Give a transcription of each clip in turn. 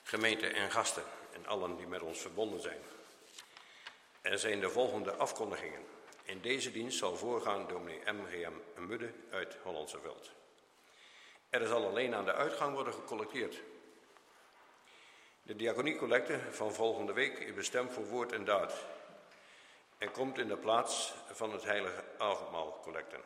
gemeente en gasten en allen die met ons verbonden zijn. Er zijn de volgende afkondigingen. In deze dienst zal voorgaan dominee M.G.M. Mudde uit Hollandse Veld. Er zal alleen aan de uitgang worden gecollecteerd. De diaconiecollecte van volgende week is bestemd voor woord en daad en komt in de plaats van het heilige avondmaalcollecte.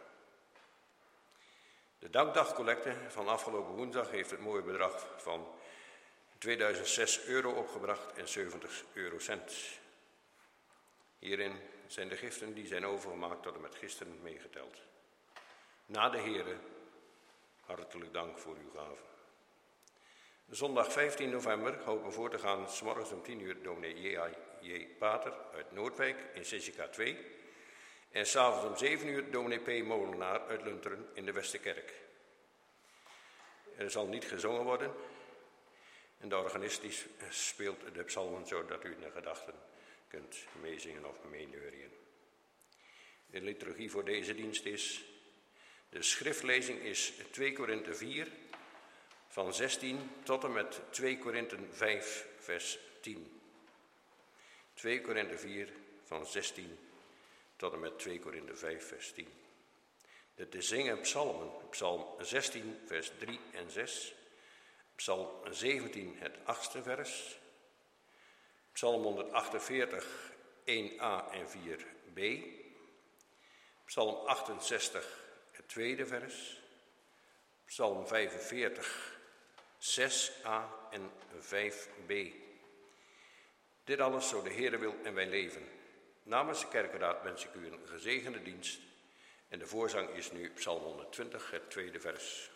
De dankdagcollecte van afgelopen woensdag heeft het mooie bedrag van 2006 euro opgebracht en 70 eurocent. Hierin zijn de giften die zijn overgemaakt tot en met gisteren meegeteld. Na de heren, hartelijk dank voor uw gave. Zondag 15 november hopen voor te gaan, 's morgens om 10 uur, dominee J. Pater uit Noordwijk in CCK 2. En 's avonds om 7 uur, dominee P. Molenaar uit Lunteren in de Westerkerk. Er zal niet gezongen worden. En de organist die speelt de psalmen zodat u in de gedachten kunt meezingen of meeneurien. De liturgie voor deze dienst is, de schriftlezing is 2 Korinthe 4, van 16 tot en met 2 Korinthe 5, vers 10. 2 Korinthe 4, van 16 tot en met 2 Korinthe 5, vers 10. De te zingen psalmen, psalm 16, vers 3 en 6. Psalm 17, het 8e vers. Psalm 148, 1a en 4b. Psalm 68, het 2e vers. Psalm 45, 6a en 5b. Dit alles zo de Heere wil en wij leven. Namens de kerkenraad wens ik u een gezegende dienst. En de voorzang is nu Psalm 120, het 2e vers.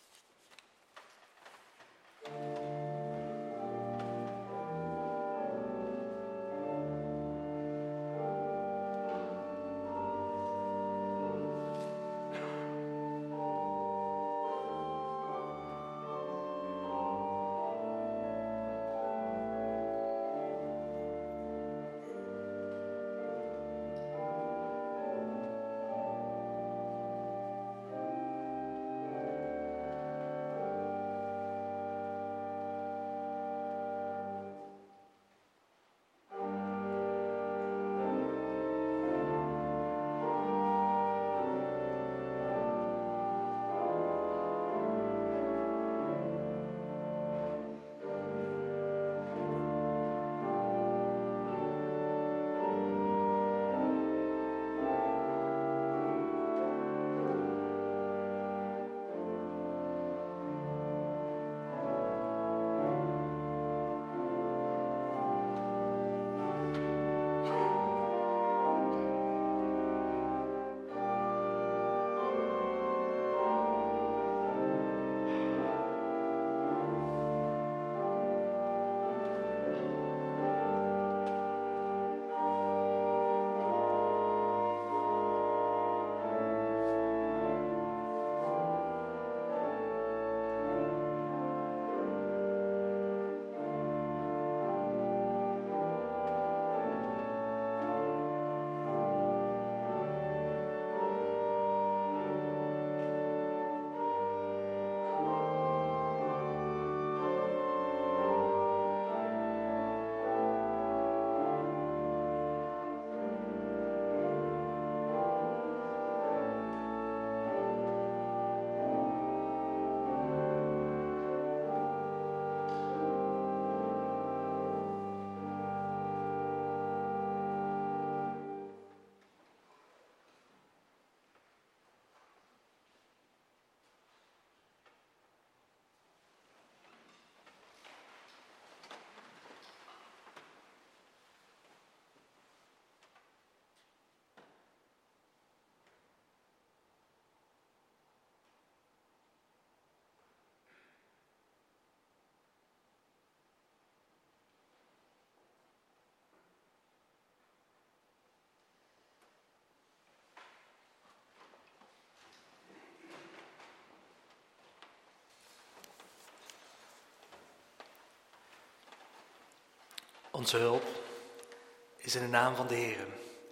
Onze hulp is in de naam van de Heer,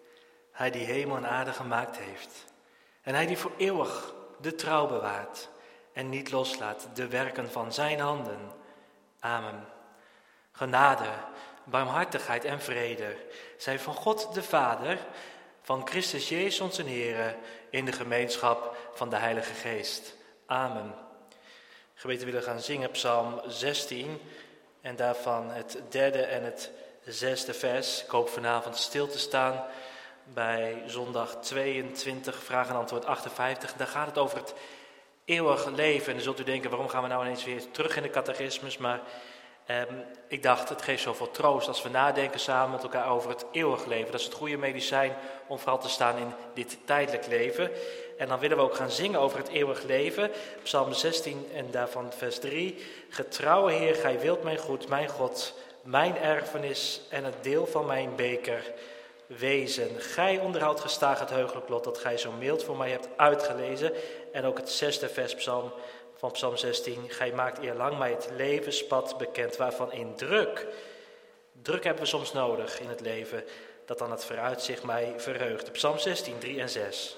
Hij die hemel en aarde gemaakt heeft. En Hij die voor eeuwig de trouw bewaart en niet loslaat de werken van zijn handen. Amen. Genade, barmhartigheid en vrede zij van God de Vader, van Christus Jezus onze Heer, in de gemeenschap van de Heilige Geest. Amen. Gemeente, willen gaan zingen Psalm 16 en daarvan het 3e en het 6e vers. Ik hoop vanavond stil te staan bij zondag 22, vraag en antwoord 58. Daar gaat het over het eeuwig leven. En dan zult u denken, waarom gaan we nou ineens weer terug in de catechismus? Maar ik dacht, het geeft zoveel troost als we nadenken samen met elkaar over het eeuwig leven. Dat is het goede medicijn om vooral te staan in dit tijdelijk leven. En dan willen we ook gaan zingen over het eeuwig leven. Psalm 16 en daarvan vers 3. Getrouwe Heer, gij wilt mijn goed, mijn God, mijn erfenis en het deel van mijn beker wezen. Gij onderhoudt gestaag het heugelijk lot dat gij zo mild voor mij hebt uitgelezen. En ook het 6e vers van Psalm 16. Gij maakt eerlang mij het levenspad bekend, waarvan in druk hebben we soms nodig in het leven, dat dan het vooruitzicht mij verheugt. Psalm 16, 3 en 6.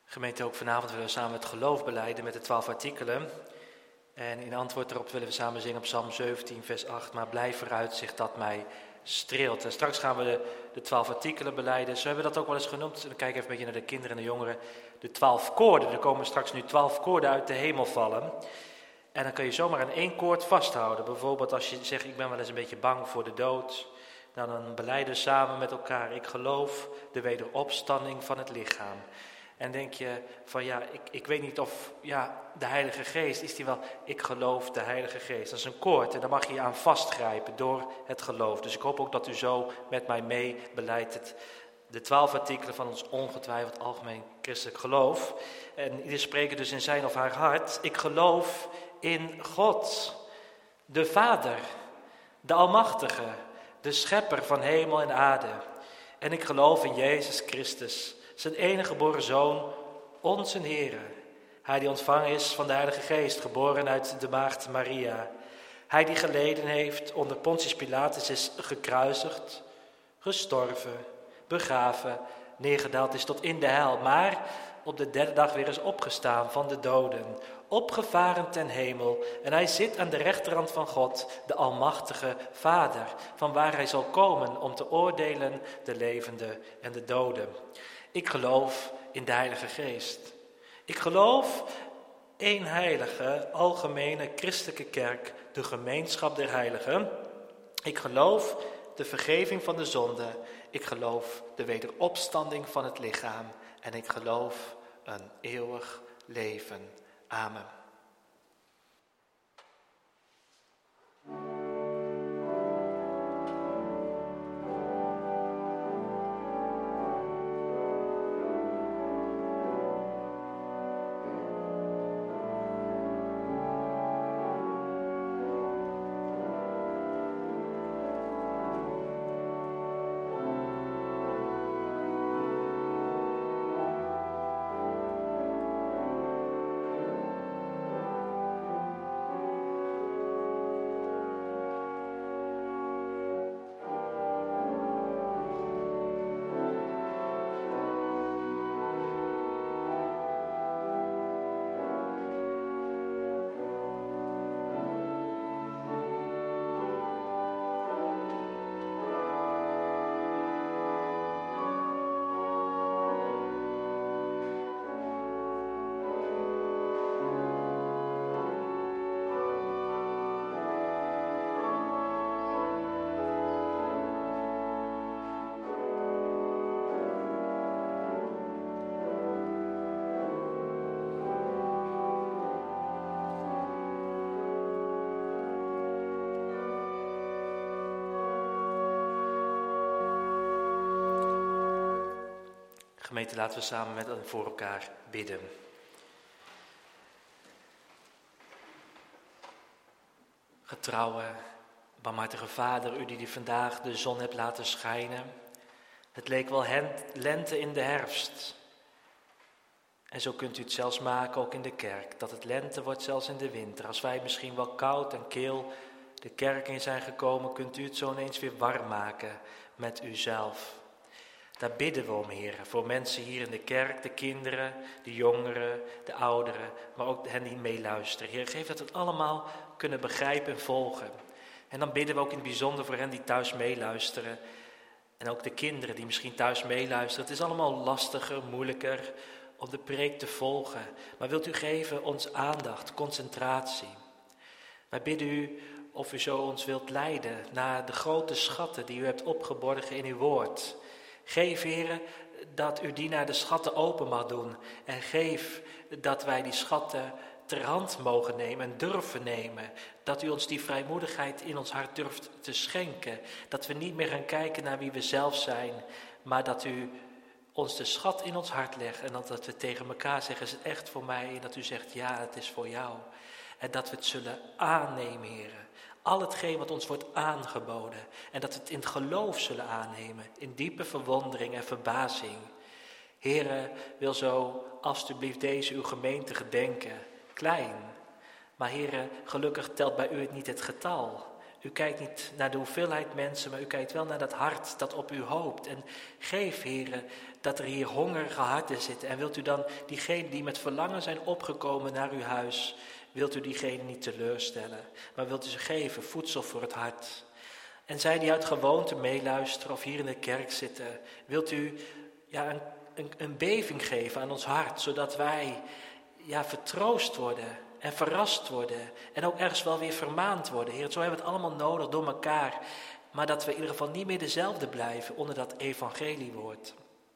Gemeente, ook vanavond willen we samen het geloof belijden met de 12 artikelen. En in antwoord daarop willen we samen zingen op Psalm 17, vers 8. Maar blijf vooruitzicht dat mij streelt. En straks gaan we de 12 artikelen belijden. Zo hebben we dat ook wel eens genoemd. Dan kijk even een beetje naar de kinderen en de jongeren. De 12 koorden. Er komen straks nu 12 koorden uit de hemel vallen. En dan kun je zomaar aan 1 koord vasthouden. Bijvoorbeeld als je zegt, ik ben wel eens een beetje bang voor de dood. Dan belijden we samen met elkaar. Ik geloof de wederopstanding van het lichaam. En denk je van ik weet niet of de Heilige Geest, is die wel, ik geloof de Heilige Geest. Dat is een koord en daar mag je je aan vastgrijpen door het geloof. Dus ik hoop ook dat u zo met mij mee beleidt de 12 artikelen van ons ongetwijfeld algemeen christelijk geloof. En ieder spreekt dus in zijn of haar hart, ik geloof in God, de Vader, de Almachtige, de Schepper van hemel en aarde. En ik geloof in Jezus Christus, zijn enige geboren Zoon, onze Heere. Hij die ontvangen is van de Heilige Geest, geboren uit de maagd Maria. Hij die geleden heeft, onder Pontius Pilatus is gekruisigd, gestorven, begraven, neergedaald is tot in de hel. Maar op de 3e dag weer is opgestaan van de doden, opgevaren ten hemel. En hij zit aan de rechterhand van God, de Almachtige Vader, van waar hij zal komen om te oordelen de levenden en de doden. Ik geloof in de Heilige Geest. Ik geloof één heilige, algemene christelijke kerk, de gemeenschap der heiligen. Ik geloof de vergeving van de zonde. Ik geloof de wederopstanding van het lichaam. En ik geloof een eeuwig leven. Amen. Gemeente, laten we samen met en voor elkaar bidden. Getrouwe, barmhartige Vader, u die vandaag de zon hebt laten schijnen. Het leek wel lente in de herfst. En zo kunt u het zelfs maken, ook in de kerk, dat het lente wordt zelfs in de winter. Als wij misschien wel koud en kil de kerk in zijn gekomen, kunt u het zo ineens weer warm maken met uzelf. Daar bidden we om, Heer, voor mensen hier in de kerk, de kinderen, de jongeren, de ouderen, maar ook hen die meeluisteren. Heer, geef dat we het allemaal kunnen begrijpen en volgen. En dan bidden we ook in het bijzonder voor hen die thuis meeluisteren. En ook de kinderen die misschien thuis meeluisteren. Het is allemaal lastiger, moeilijker om de preek te volgen. Maar wilt u geven ons aandacht, concentratie. Wij bidden u of u zo ons wilt leiden naar de grote schatten die u hebt opgeborgen in uw woord. Geef, Heere, dat uw dienaar de schatten open mag doen. En geef dat wij die schatten ter hand mogen nemen en durven nemen. Dat u ons die vrijmoedigheid in ons hart durft te schenken. Dat we niet meer gaan kijken naar wie we zelf zijn. Maar dat u ons de schat in ons hart legt. En dat we tegen elkaar zeggen, is het echt voor mij? En dat u zegt, ja, het is voor jou. En dat we het zullen aannemen, Heere. Al hetgeen wat ons wordt aangeboden. En dat we het in het geloof zullen aannemen. In diepe verwondering en verbazing. Heere, wil zo alstublieft deze uw gemeente gedenken. Klein. Maar Heere, gelukkig telt bij u niet het getal. U kijkt niet naar de hoeveelheid mensen, maar u kijkt wel naar dat hart dat op u hoopt. En geef, Heere, dat er hier hongerige harten zitten. En wilt u dan diegenen die met verlangen zijn opgekomen naar uw huis, wilt u diegenen niet teleurstellen, maar wilt u ze geven, voedsel voor het hart. En zij die uit gewoonte meeluisteren of hier in de kerk zitten, wilt u een beving geven aan ons hart, zodat wij vertroost worden en verrast worden en ook ergens wel weer vermaand worden. Heer, zo hebben we het allemaal nodig door elkaar, maar dat we in ieder geval niet meer dezelfde blijven onder dat evangeliewoord.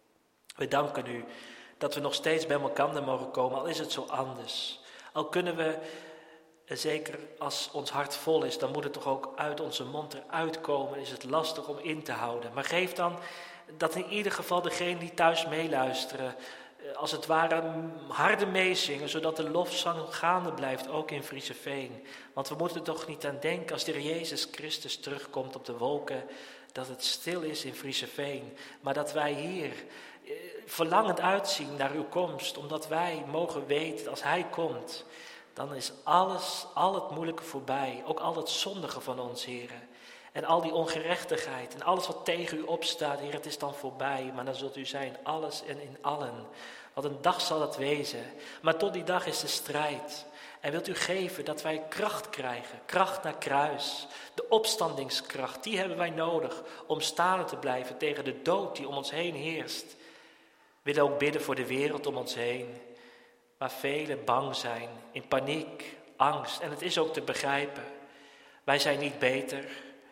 We danken u dat we nog steeds bij elkaar mogen komen, al is het zo anders. Al kunnen we, zeker als ons hart vol is, dan moet het toch ook uit onze mond eruit komen. Is het lastig om in te houden. Maar geef dan dat in ieder geval degenen die thuis meeluisteren, als het ware harde meezingen, zodat de lofzang gaande blijft, ook in Frieseveen. Want we moeten er toch niet aan denken, als de Heer Jezus Christus terugkomt op de wolken, dat het stil is in Frieseveen. Maar dat wij hier verlangend uitzien naar uw komst, omdat wij mogen weten, als hij komt, dan is al het moeilijke voorbij, ook al het zondige van ons, Heer. En al die ongerechtigheid en alles wat tegen u opstaat, Heer, het is dan voorbij. Maar dan zult u zijn, alles en in allen. Wat een dag zal dat wezen. Maar tot die dag is de strijd. En wilt u geven dat wij kracht krijgen, kracht naar kruis. De opstandingskracht, die hebben wij nodig om staande te blijven tegen de dood die om ons heen heerst. We willen ook bidden voor de wereld om ons heen, waar velen bang zijn, in paniek, angst. En het is ook te begrijpen. Wij zijn niet beter.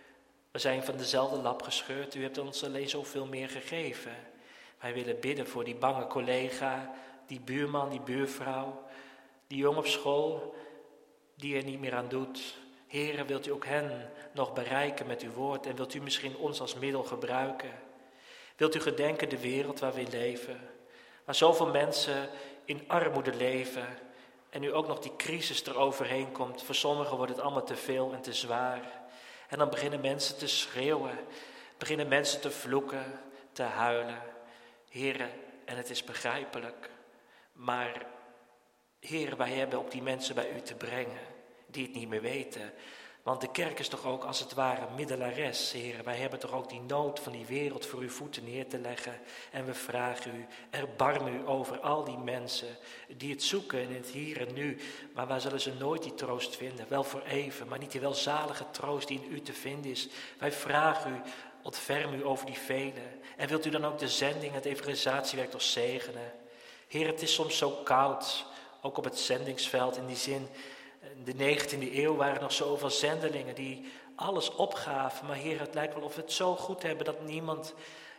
We zijn van dezelfde lap gescheurd. U hebt ons alleen zoveel meer gegeven. Wij willen bidden voor die bange collega, die buurman, die buurvrouw, die jong op school, die er niet meer aan doet. Heere, wilt u ook hen nog bereiken met uw woord en wilt u misschien ons als middel gebruiken? Wilt u gedenken de wereld waar we in leven, waar zoveel mensen in armoede leven en nu ook nog die crisis eroverheen komt. Voor sommigen wordt het allemaal te veel en te zwaar. En dan beginnen mensen te schreeuwen, beginnen mensen te vloeken, te huilen. Heere, en het is begrijpelijk, maar Heere, wij hebben ook die mensen bij u te brengen, die het niet meer weten. Want de kerk is toch ook als het ware middelares, Heere. Wij hebben toch ook die nood van die wereld voor uw voeten neer te leggen. En we vragen u, erbarm u over al die mensen die het zoeken in het hier en nu. Maar waar zullen ze nooit die troost vinden? Wel voor even, maar niet die welzalige troost die in u te vinden is. Wij vragen u, ontferm u over die velen. En wilt u dan ook de zending, het evangelisatiewerk toch zegenen? Heer, het is soms zo koud, ook op het zendingsveld in die zin. In de 19e eeuw waren er nog zoveel zendelingen die alles opgaven. Maar Heer, het lijkt wel of we het zo goed hebben dat niemand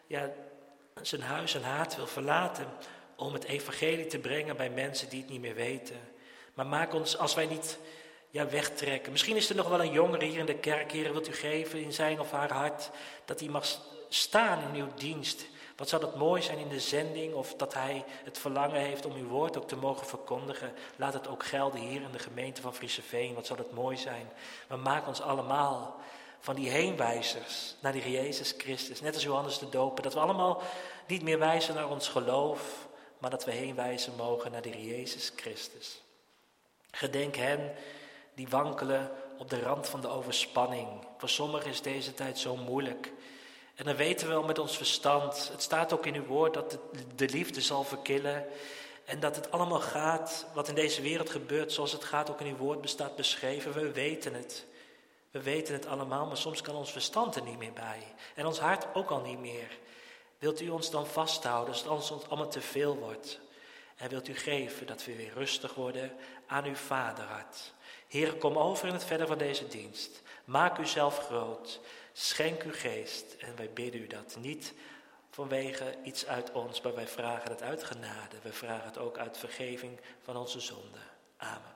zijn huis en haard wil verlaten om het evangelie te brengen bij mensen die het niet meer weten. Maar maak ons, als wij niet wegtrekken. Misschien is er nog wel een jongere hier in de kerk, Heer, wilt u geven in zijn of haar hart, dat hij mag staan in uw dienst. Wat zou dat mooi zijn in de zending, of dat hij het verlangen heeft om uw woord ook te mogen verkondigen. Laat het ook gelden hier in de gemeente van Frieseveen. Wat zou dat mooi zijn. Maar maak ons allemaal van die heenwijzers naar die Jezus Christus. Net als Johannes de Doper. Dat we allemaal niet meer wijzen naar ons geloof, maar dat we heenwijzen mogen naar die Jezus Christus. Gedenk hen die wankelen op de rand van de overspanning. Voor sommigen is deze tijd zo moeilijk. En dan weten we wel met ons verstand, het staat ook in uw woord dat de liefde zal verkillen. En dat het allemaal gaat, wat in deze wereld gebeurt, zoals het gaat ook in uw woord bestaat beschreven. We weten het. We weten het allemaal, maar soms kan ons verstand er niet meer bij. En ons hart ook al niet meer. Wilt u ons dan vasthouden, zodat ons allemaal te veel wordt. En wilt u geven dat we weer rustig worden aan uw vaderhart. Heer, kom over in het verder van deze dienst. Maak u zelf groot. Schenk uw geest en wij bidden u dat niet vanwege iets uit ons, maar wij vragen het uit genade. We vragen het ook uit vergeving van onze zonden. Amen.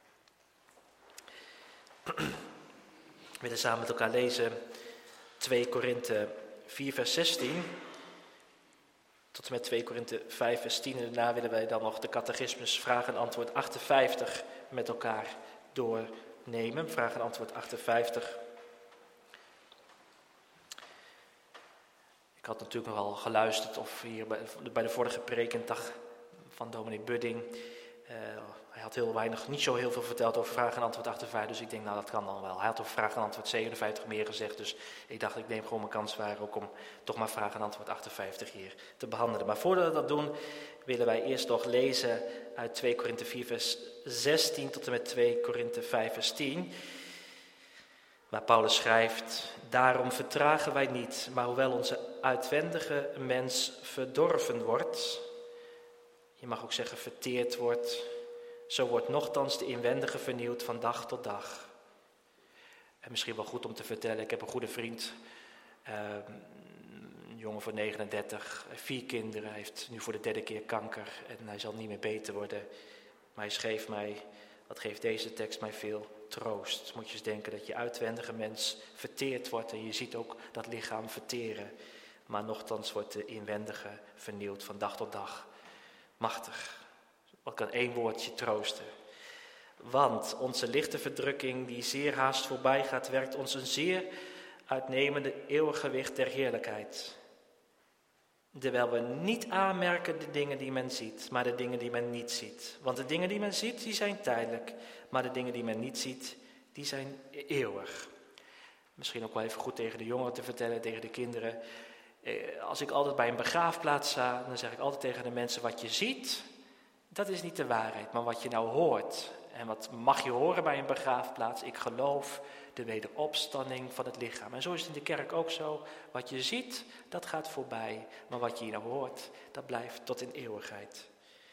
We willen samen met elkaar lezen 2 Korinthe 4 vers 16 tot en met 2 Korinthe 5 vers 10. En daarna willen wij dan nog de catechismus vraag en antwoord 58 met elkaar doornemen. Vraag en antwoord 58. Ik had natuurlijk nogal geluisterd of hier bij de vorige prekendag van dominee Budding. Hij had niet zo heel veel verteld over vraag en antwoord 58, dus ik denk, nou dat kan dan wel. Hij had over vraag en antwoord 57 meer gezegd, dus ik dacht, ik neem gewoon mijn kans waar ook om toch maar vraag en antwoord 58 hier te behandelen. Maar voordat we dat doen, willen wij eerst nog lezen uit 2 Korinthe 4 vers 16 tot en met 2 Korinthe 5 vers 10. Waar Paulus schrijft, daarom vertragen wij niet, maar hoewel onze uitwendige mens verdorven wordt, je mag ook zeggen verteerd wordt, zo wordt nochtans de inwendige vernieuwd van dag tot dag. En misschien wel goed om te vertellen, ik heb een goede vriend, een jongen van 39, 4 kinderen, heeft nu voor de 3e keer kanker en hij zal niet meer beter worden. Maar hij schreef mij, wat geeft deze tekst mij veel troost. Moet je eens denken dat je uitwendige mens verteerd wordt en je ziet ook dat lichaam verteren. Maar nochtans wordt de inwendige vernieuwd van dag tot dag. Machtig. Wat kan 1 woordje troosten. Want onze lichte verdrukking die zeer haast voorbij gaat, werkt ons een zeer uitnemende eeuwig gewicht der heerlijkheid. Terwijl we niet aanmerken de dingen die men ziet, maar de dingen die men niet ziet. Want de dingen die men ziet, die zijn tijdelijk. Maar de dingen die men niet ziet, die zijn eeuwig. Misschien ook wel even goed tegen de jongeren te vertellen, tegen de kinderen. Als ik altijd bij een begraafplaats sta, dan zeg ik altijd tegen de mensen, wat je ziet, dat is niet de waarheid. Maar wat je nou hoort, en wat mag je horen bij een begraafplaats? Ik geloof de wederopstanding van het lichaam. En zo is het in de kerk ook zo. Wat je ziet, dat gaat voorbij. Maar wat je hier nou hoort, dat blijft tot in eeuwigheid.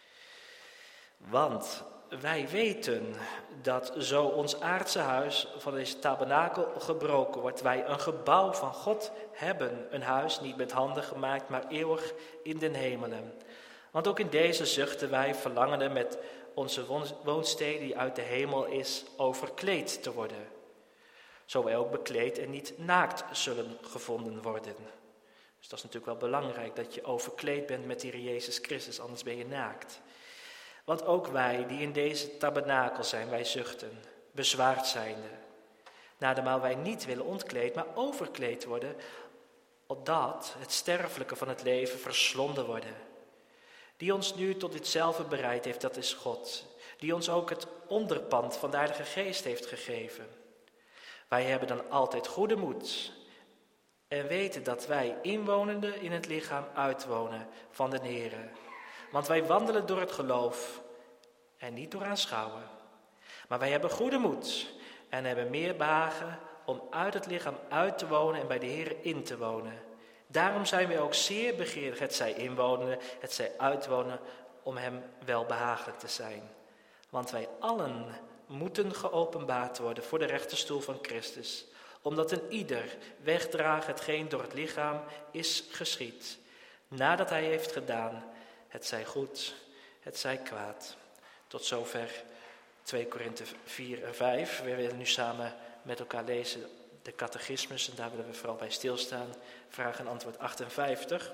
Want wij weten dat zo ons aardse huis van deze tabernakel gebroken wordt, wij een gebouw van God hebben. Een huis niet met handen gemaakt, maar eeuwig in den hemelen. Want ook in deze zuchten wij, verlangende met onze woonstede die uit de hemel is, overkleed te worden. Zo wij ook bekleed en niet naakt zullen gevonden worden. Dus dat is natuurlijk wel belangrijk, dat je overkleed bent met de Heer Jezus Christus, anders ben je naakt. Want ook wij die in deze tabernakel zijn, wij zuchten, bezwaard zijnde. Nadermaal wij niet willen ontkleed, maar overkleed worden, opdat het sterfelijke van het leven verslonden worden. Die ons nu tot ditzelfde bereid heeft, dat is God. Die ons ook het onderpand van de Heilige Geest heeft gegeven. Wij hebben dan altijd goede moed en weten dat wij inwonende in het lichaam uitwonen van de Heere. Want wij wandelen door het geloof en niet door aanschouwen. Maar wij hebben goede moed en hebben meer behagen om uit het lichaam uit te wonen en bij de Heere in te wonen. Daarom zijn wij ook zeer begeerig, het zij inwonen, het zij uitwonen, om hem welbehagelijk te zijn. Want wij allen moeten geopenbaard worden voor de rechterstoel van Christus, omdat een ieder wegdraagt hetgeen door het lichaam is geschied, nadat hij heeft gedaan, het zij goed, het zij kwaad. Tot zover 2 Korinthe 4 en 5. We willen nu samen met elkaar lezen de catechismus en daar willen we vooral bij stilstaan. Vraag en antwoord 58.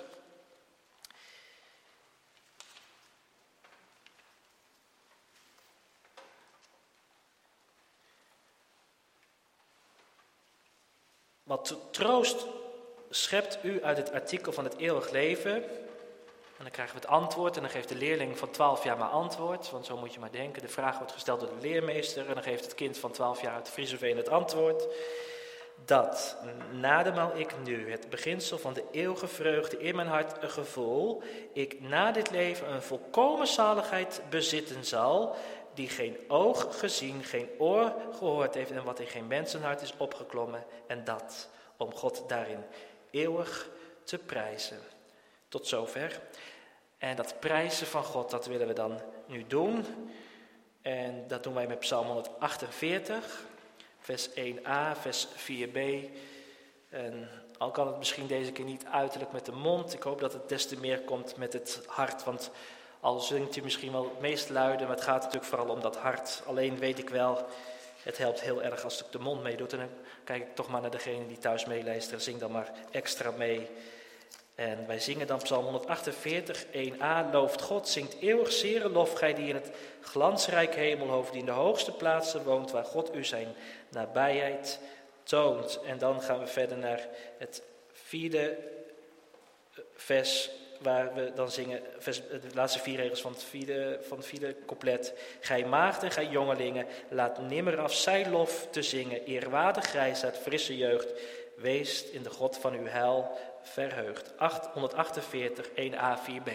Wat troost schept u uit het artikel van het eeuwig leven? En dan krijgen we het antwoord en dan geeft de leerling van 12 jaar maar antwoord. Want zo moet je maar denken, de vraag wordt gesteld door de leermeester en dan geeft het kind van 12 jaar uit Frieseveen het antwoord. Dat, nadermaal ik nu het beginsel van de eeuwige vreugde in mijn hart gevoel, ik na dit leven een volkomen zaligheid bezitten zal, die geen oog gezien, geen oor gehoord heeft en wat in geen mensenhart is opgeklommen. En dat, om God daarin eeuwig te prijzen. Tot zover. En dat prijzen van God, dat willen we dan nu doen. En dat doen wij met Psalm 148, vers 1a, vers 4b. En al kan het misschien deze keer niet uiterlijk met de mond, ik hoop dat het des te meer komt met het hart. Want al zingt je misschien wel het meest luide, maar het gaat natuurlijk vooral om dat hart. Alleen weet ik wel, het helpt heel erg als ik de mond meedoet. En dan kijk ik toch maar naar degene die thuis meeluisteren, zing dan maar extra mee. En wij zingen dan Psalm 148, 1a. Looft God, zingt eeuwig zere lof, gij die in het glansrijk hemelhoofd, die in de hoogste plaatsen woont, waar God u zijn nabijheid toont. En dan gaan we verder naar het 4e vers, waar we dan zingen, de laatste 4 regels van het vierde couplet. Gij maagden, gij jongelingen, laat nimmer af zij lof te zingen. Eerwaardig grijsaard, frisse jeugd, weest in de God van uw heil verheugd. 148, 1a, 4b.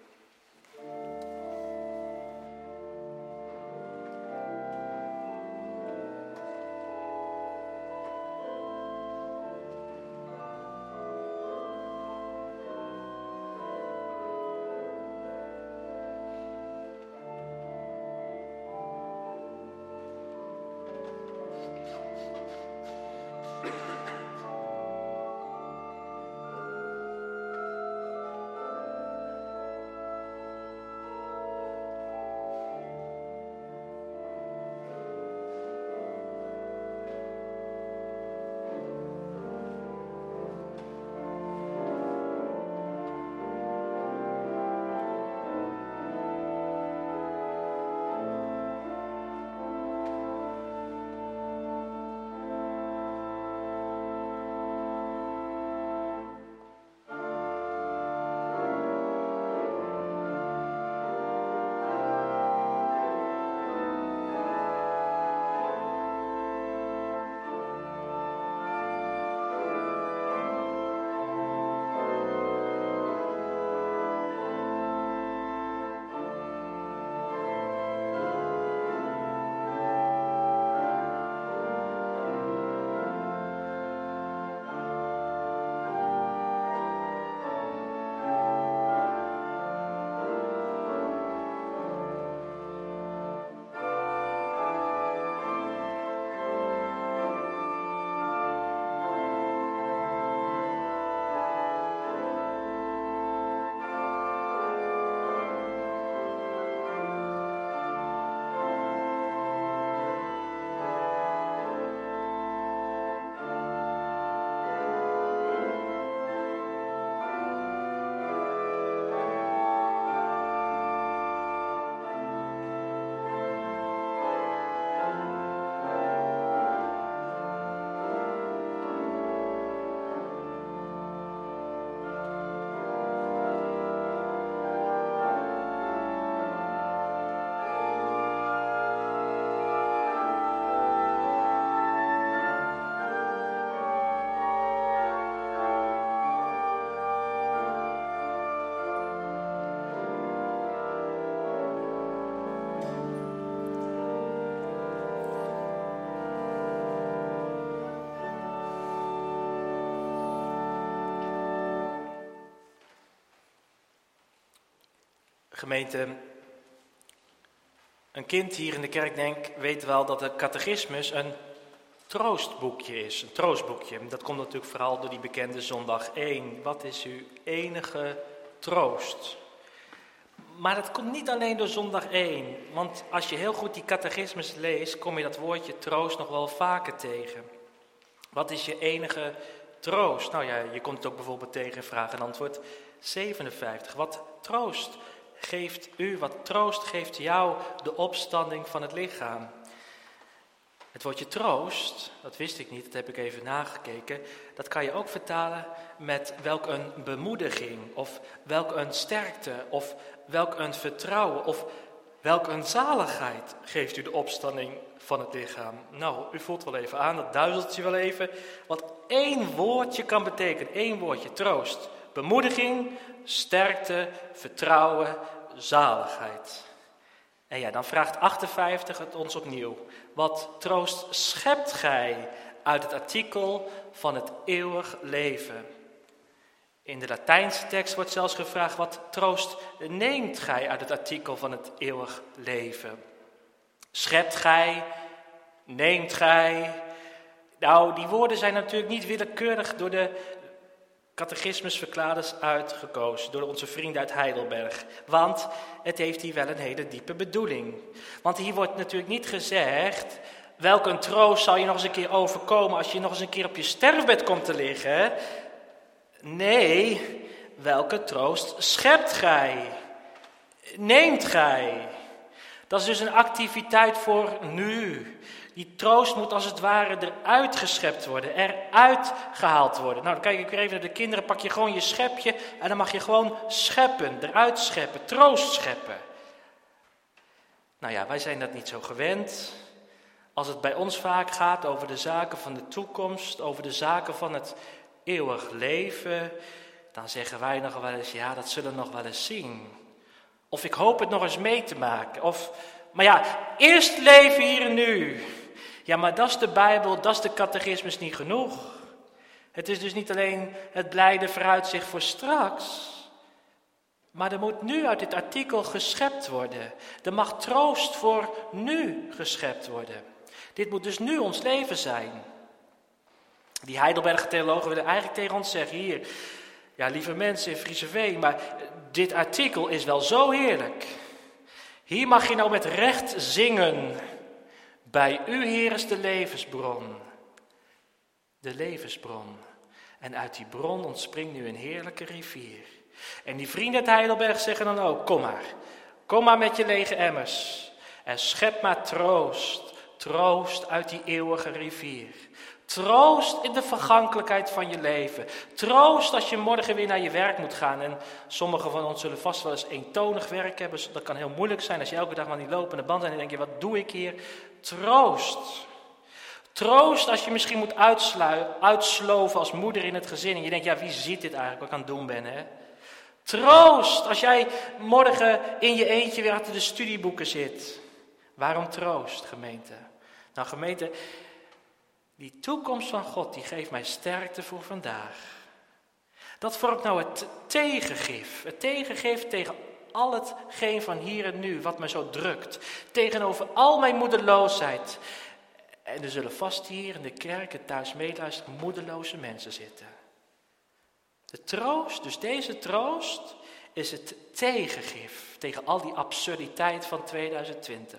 Gemeente, een kind hier in de kerk weet wel dat de catechismus een troostboekje is. Een troostboekje. Dat komt natuurlijk vooral door die bekende zondag 1. Wat is uw enige troost? Maar dat komt niet alleen door zondag 1. Want als je heel goed die catechismus leest, kom je dat woordje troost nog wel vaker tegen. Wat is je enige troost? Nou ja, je komt het ook bijvoorbeeld tegen in vraag en antwoord 57. Wat troost geeft u, wat troost geeft jou de opstanding van het lichaam? Het woordje troost, dat wist ik niet, dat heb ik even nagekeken. Dat kan je ook vertalen met welk een bemoediging, of welk een sterkte, of welk een vertrouwen, of welk een zaligheid geeft u de opstanding van het lichaam. Nou, u voelt wel even aan, dat duizelt je wel even. Wat één woordje kan betekenen, één woordje, troost. Bemoediging, sterkte, vertrouwen, zaligheid. En ja, dan vraagt 58 het ons opnieuw. Wat troost schept gij uit het artikel van het eeuwig leven? In de Latijnse tekst wordt zelfs gevraagd, wat troost neemt gij uit het artikel van het eeuwig leven? Schept gij? Neemt gij? Nou, die woorden zijn natuurlijk niet willekeurig door de catechismusverklaarders uitgekozen, door onze vrienden uit Heidelberg. Want het heeft hier wel een hele diepe bedoeling. Want hier wordt natuurlijk niet gezegd, welk een troost zal je nog eens een keer overkomen als je nog eens een keer op je sterfbed komt te liggen. Nee, welke troost schept gij? Neemt gij? Dat is dus een activiteit voor nu. Die troost moet als het ware eruit geschept worden, eruit gehaald worden. Nou, dan kijk ik weer even naar de kinderen, pak je gewoon je schepje en dan mag je gewoon scheppen, eruit scheppen, troost scheppen. Nou ja, wij zijn dat niet zo gewend. Als het bij ons vaak gaat over de zaken van de toekomst, over de zaken van het eeuwig leven, dan zeggen wij nog wel eens, ja, dat zullen we nog wel eens zien. Of ik hoop het nog eens mee te maken. Maar ja, eerst leven hier en nu. Ja, maar dat is de Bijbel, dat is de catechismus niet genoeg. Het is dus niet alleen het blijde vooruitzicht voor straks. Maar er moet nu uit dit artikel geschept worden. Er mag troost voor nu geschept worden. Dit moet dus nu ons leven zijn. Die Heidelberger theologen willen eigenlijk tegen ons zeggen, hier, ja, lieve mensen in Frieseveen, maar dit artikel is wel zo heerlijk. Hier mag je nou met recht zingen. Bij u, Heer, is de levensbron. De levensbron. En uit die bron ontspringt nu een heerlijke rivier. En die vrienden uit Heidelberg zeggen dan ook, kom maar met je lege emmers. En schep maar troost, troost uit die eeuwige rivier. Troost in de vergankelijkheid van je leven. Troost als je morgen weer naar je werk moet gaan. En sommigen van ons zullen vast wel eens eentonig werk hebben. Dat kan heel moeilijk zijn als je elke dag maar die lopende band bent. En dan denk je, wat doe ik hier? Troost. Troost als je misschien moet uitsloven als moeder in het gezin. En je denkt, ja, wie ziet dit eigenlijk, wat ik aan het doen ben, hè? Troost als jij morgen in je eentje weer achter de studieboeken zit. Waarom troost, gemeente? Nou, gemeente, die toekomst van God, die geeft mij sterkte voor vandaag. Dat vormt nou het tegengif. Het tegengif tegen al hetgeen van hier en nu, wat me zo drukt. Tegenover al mijn moedeloosheid. En er zullen vast hier in de kerken thuis meeluisteren moedeloze mensen zitten. De troost, dus deze troost, is het tegengif tegen al die absurditeit van 2020.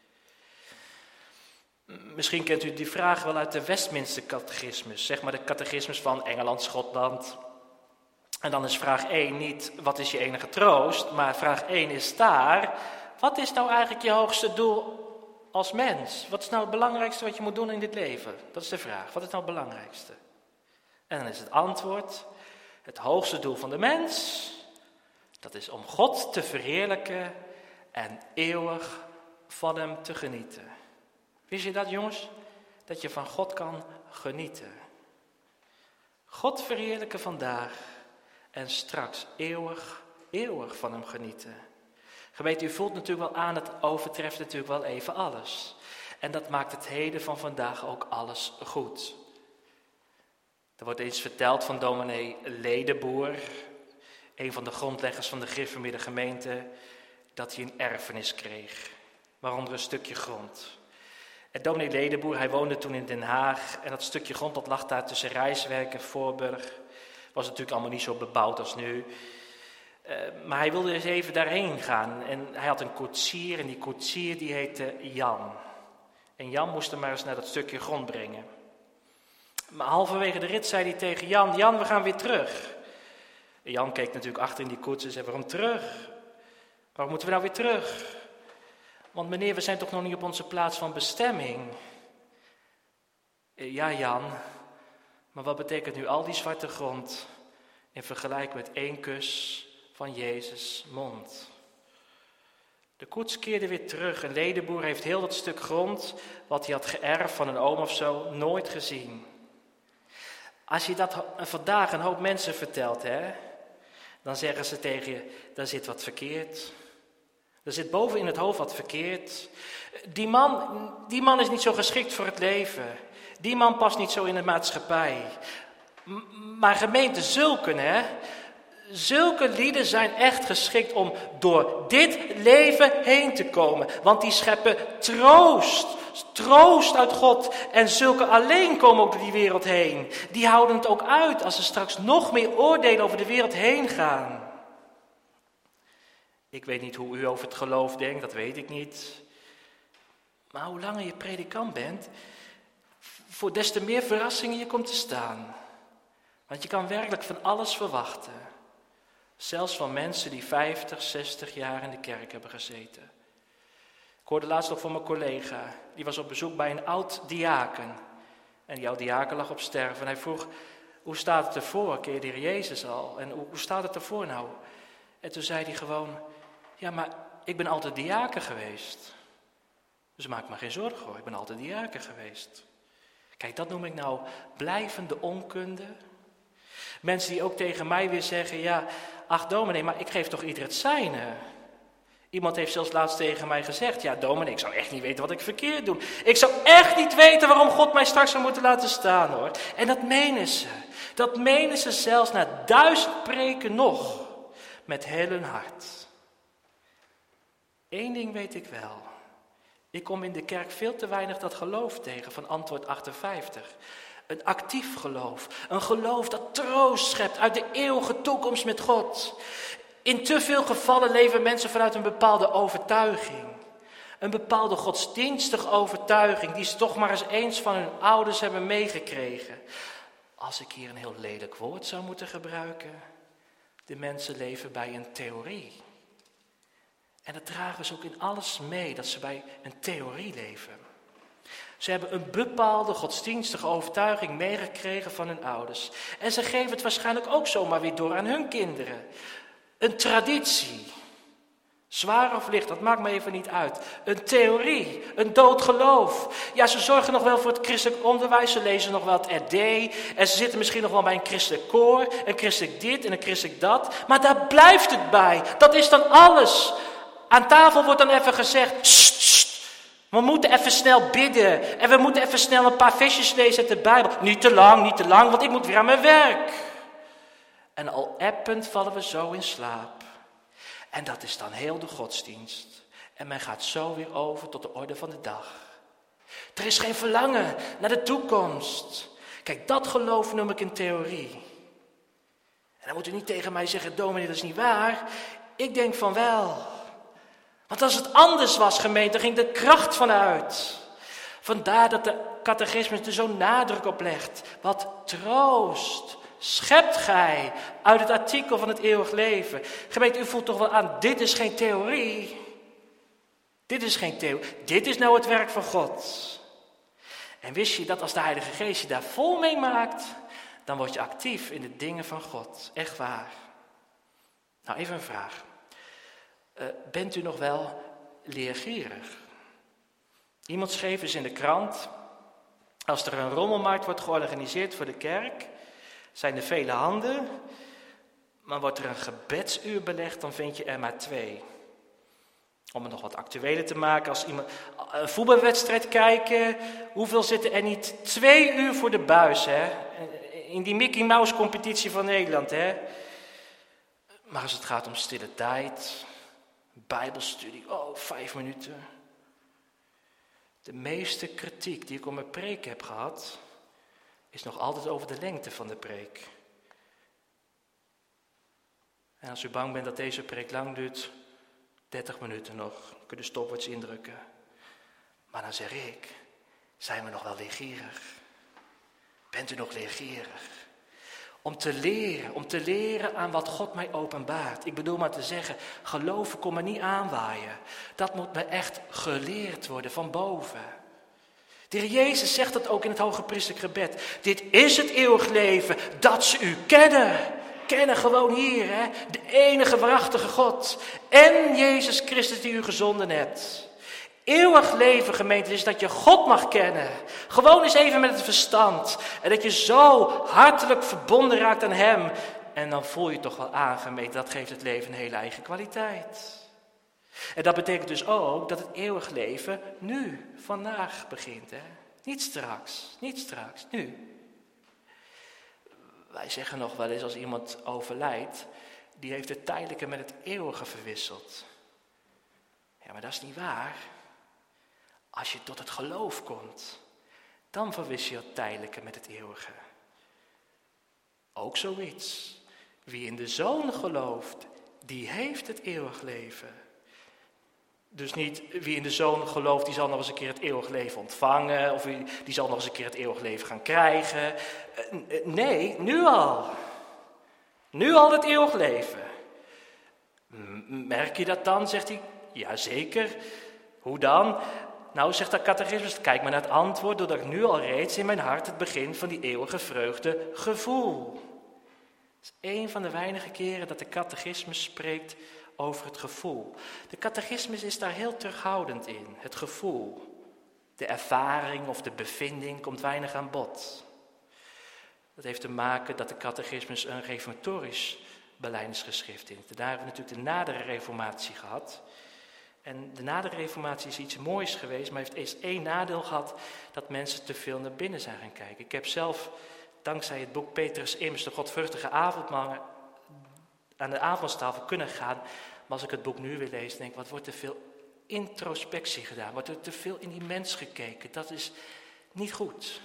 Misschien kent u die vraag wel uit de Westminster catechismus, zeg maar de catechismus van Engeland, Schotland. En dan is vraag 1 niet, wat is je enige troost? Maar vraag 1 is daar, wat is nou eigenlijk je hoogste doel als mens? Wat is nou het belangrijkste wat je moet doen in dit leven? Dat is de vraag, wat is nou het belangrijkste? En dan is het antwoord, het hoogste doel van de mens, dat is om God te verheerlijken en eeuwig van hem te genieten. Wist je dat, jongens? Dat je van God kan genieten. God verheerlijken vandaag en straks eeuwig van hem genieten. Gemeente, u voelt natuurlijk wel aan, het overtreft natuurlijk wel even alles. En dat maakt het heden van vandaag ook alles goed. Er wordt eens verteld van dominee Ledeboer, een van de grondleggers van de gereformeerde gemeente, dat hij een erfenis kreeg, waaronder een stukje grond. En dominee Ledeboer, hij woonde toen in Den Haag en dat stukje grond dat lag daar tussen Rijswijk en Voorburg. Was natuurlijk allemaal niet zo bebouwd als nu. Maar hij wilde eens even daarheen gaan en hij had een koetsier en die koetsier die heette Jan. En Jan moest hem maar eens naar dat stukje grond brengen. Maar halverwege de rit zei hij tegen Jan, Jan, we gaan weer terug. En Jan keek natuurlijk achter in die koets en zei, waarom terug? Waarom moeten we nou weer terug? Want meneer, we zijn toch nog niet op onze plaats van bestemming? Ja, Jan, maar wat betekent nu al die zwarte grond in vergelijking met 1 kus van Jezus' mond? De koets keerde weer terug en Ledeboer heeft heel dat stuk grond, wat hij had geërfd van een oom of zo, nooit gezien. Als je dat vandaag een hoop mensen vertelt, hè, dan zeggen ze tegen je, daar zit wat verkeerd. Er zit boven in het hoofd wat verkeerd. Die man is niet zo geschikt voor het leven. Die man past niet zo in de maatschappij. Maar gemeente, zulke lieden zijn echt geschikt om door dit leven heen te komen. Want die scheppen troost uit God. En zulke alleen komen ook door die wereld heen. Die houden het ook uit als er straks nog meer oordelen over de wereld heen gaan. Ik weet niet hoe u over het geloof denkt, dat weet ik niet. Maar hoe langer je predikant bent, voor des te meer verrassingen je komt te staan. Want je kan werkelijk van alles verwachten. Zelfs van mensen die 50, 60 jaar in de kerk hebben gezeten. Ik Ik hoorde laatst nog van mijn collega, die was op bezoek bij een oud diaken. En die oud diaken lag op sterven. En hij vroeg, hoe staat het ervoor? Ken je de Heer Jezus al? En hoe staat het ervoor nou? En toen zei hij gewoon, ja, maar ik ben altijd diaken geweest. Dus maak me geen zorgen hoor, ik ben altijd diaken geweest. Kijk, dat noem ik nou blijvende onkunde. Mensen die ook tegen mij weer zeggen, ja, ach dominee, maar ik geef toch ieder het zijne. Iemand heeft zelfs laatst tegen mij gezegd, ja dominee, ik zou echt niet weten wat ik verkeerd doe. Ik zou echt niet weten waarom God mij straks zou moeten laten staan hoor. En dat menen ze. Dat menen ze zelfs na 1000 preken nog. Met heel hun hart. Eén ding weet ik wel. Ik kom in de kerk veel te weinig dat geloof tegen van antwoord 58. Een actief geloof. Een geloof dat troost schept uit de eeuwige toekomst met God. In te veel gevallen leven mensen vanuit een bepaalde overtuiging. Een bepaalde godsdienstige overtuiging die ze toch maar eens van hun ouders hebben meegekregen. Als ik hier een heel lelijk woord zou moeten gebruiken. De mensen leven bij een theorie. En dat dragen ze ook in alles mee, dat ze bij een theorie leven. Ze hebben een bepaalde godsdienstige overtuiging meegekregen van hun ouders. En ze geven het waarschijnlijk ook zomaar weer door aan hun kinderen. Een traditie. Zwaar of licht, dat maakt me even niet uit. Een theorie, een dood geloof. Ja, ze zorgen nog wel voor het christelijk onderwijs. Ze lezen nog wel het RD. En ze zitten misschien nog wel bij een christelijk koor. Een christelijk dit en een christelijk dat. Maar daar blijft het bij. Dat is dan alles. Aan tafel wordt dan even gezegd, sst, we moeten even snel bidden. En we moeten even snel een paar versjes lezen uit de Bijbel. Niet te lang, want ik moet weer aan mijn werk. En al append vallen we zo in slaap. En dat is dan heel de godsdienst. En men gaat zo weer over tot de orde van de dag. Er is geen verlangen naar de toekomst. Kijk, dat geloof noem ik een theorie. En dan moet u niet tegen mij zeggen, dominee, dat is niet waar. Ik denk van wel. Want als het anders was, gemeente, ging de kracht vanuit. Vandaar dat de catechismus er zo'n nadruk op legt. Wat troost schept gij uit het artikel van het eeuwig leven. Gemeente, u voelt toch wel aan, dit is geen theorie. Dit is geen theorie. Dit is nou het werk van God. En wist je dat als de Heilige Geest je daar vol mee maakt, dan word je actief in de dingen van God. Echt waar. Nou, even een vraag. Bent u nog wel leergierig? Iemand schreef eens in de krant, als er een rommelmarkt wordt georganiseerd voor de kerk, zijn er vele handen, maar wordt er een gebedsuur belegd, dan vind je er maar 2. Om het nog wat actueler te maken, als iemand een voetbalwedstrijd kijken, hoeveel zitten er niet 2 uur voor de buis, hè? In die Mickey Mouse competitie van Nederland, hè? Maar als het gaat om stille tijd, bijbelstudie, 5 minuten. De meeste kritiek die ik op mijn preek heb gehad, is nog altijd over de lengte van de preek. En als u bang bent dat deze preek lang duurt, 30 minuten nog, kun je de stopwatch indrukken. Maar dan zeg ik, zijn we nog wel leergierig? Bent u nog leergierig? Om te leren aan wat God mij openbaart. Ik bedoel maar te zeggen, geloven kon me niet aanwaaien. Dat moet me echt geleerd worden van boven. De Heer Jezus zegt dat ook in het hoge priestelijk gebed. Dit is het eeuwig leven, dat ze u kennen. Kennen gewoon hier, hè? De enige waarachtige God. En Jezus Christus die u gezonden hebt. Eeuwig leven, gemeente, is dat je God mag kennen. Gewoon eens even met het verstand. En dat je zo hartelijk verbonden raakt aan Hem. En dan voel je toch wel aan, gemeente, dat geeft het leven een hele eigen kwaliteit. En dat betekent dus ook dat het eeuwig leven nu, vandaag begint. Hè? Niet straks, nu. Wij zeggen nog wel eens als iemand overlijdt, die heeft het tijdelijke met het eeuwige verwisseld. Ja, maar dat is niet waar. Als je tot het geloof komt, dan verwissel je het tijdelijke met het eeuwige. Ook zoiets. Wie in de Zoon gelooft, die heeft het eeuwig leven. Dus niet wie in de Zoon gelooft, die zal nog eens een keer het eeuwig leven ontvangen. Of die zal nog eens een keer het eeuwig leven gaan krijgen. Nee, nu al. Nu al het eeuwig leven. Merk je dat dan, zegt hij? Jazeker. Hoe dan? Nou, zegt de catechismus, kijk maar naar het antwoord, doordat ik nu al reeds in mijn hart het begin van die eeuwige vreugde gevoel. Het is een van de weinige keren dat de catechismus spreekt over het gevoel. De catechismus is daar heel terughoudend in, het gevoel. De ervaring of de bevinding komt weinig aan bod. Dat heeft te maken dat de catechismus een reformatorisch belijdenisgeschrift is. Daar hebben we natuurlijk de nadere reformatie gehad. En de nadere reformatie is iets moois geweest, maar heeft eerst één nadeel gehad, dat mensen te veel naar binnen zijn gaan kijken. Ik heb zelf, dankzij het boek Petrus Immers, de godvruchtige avondmaal, aan de avondstafel kunnen gaan. Maar als ik het boek nu weer lees, denk ik, wat wordt er veel introspectie gedaan, wordt er te veel in die mens gekeken. Dat is niet goed.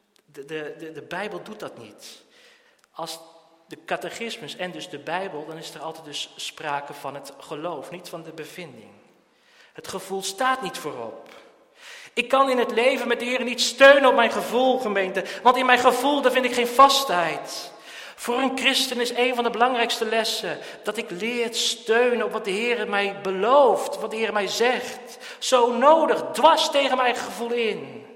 De Bijbel doet dat niet. Als de catechismus en dus de Bijbel, dan is er altijd dus sprake van het geloof, niet van de bevinding. Het gevoel staat niet voorop. Ik kan in het leven met de Heer niet steunen op mijn gevoel, gemeente, want in mijn gevoel daar vind ik geen vastheid. Voor een christen is een van de belangrijkste lessen dat ik leer steunen op wat de Heer mij belooft, wat de Heer mij zegt. Zo nodig, dwars tegen mijn gevoel in.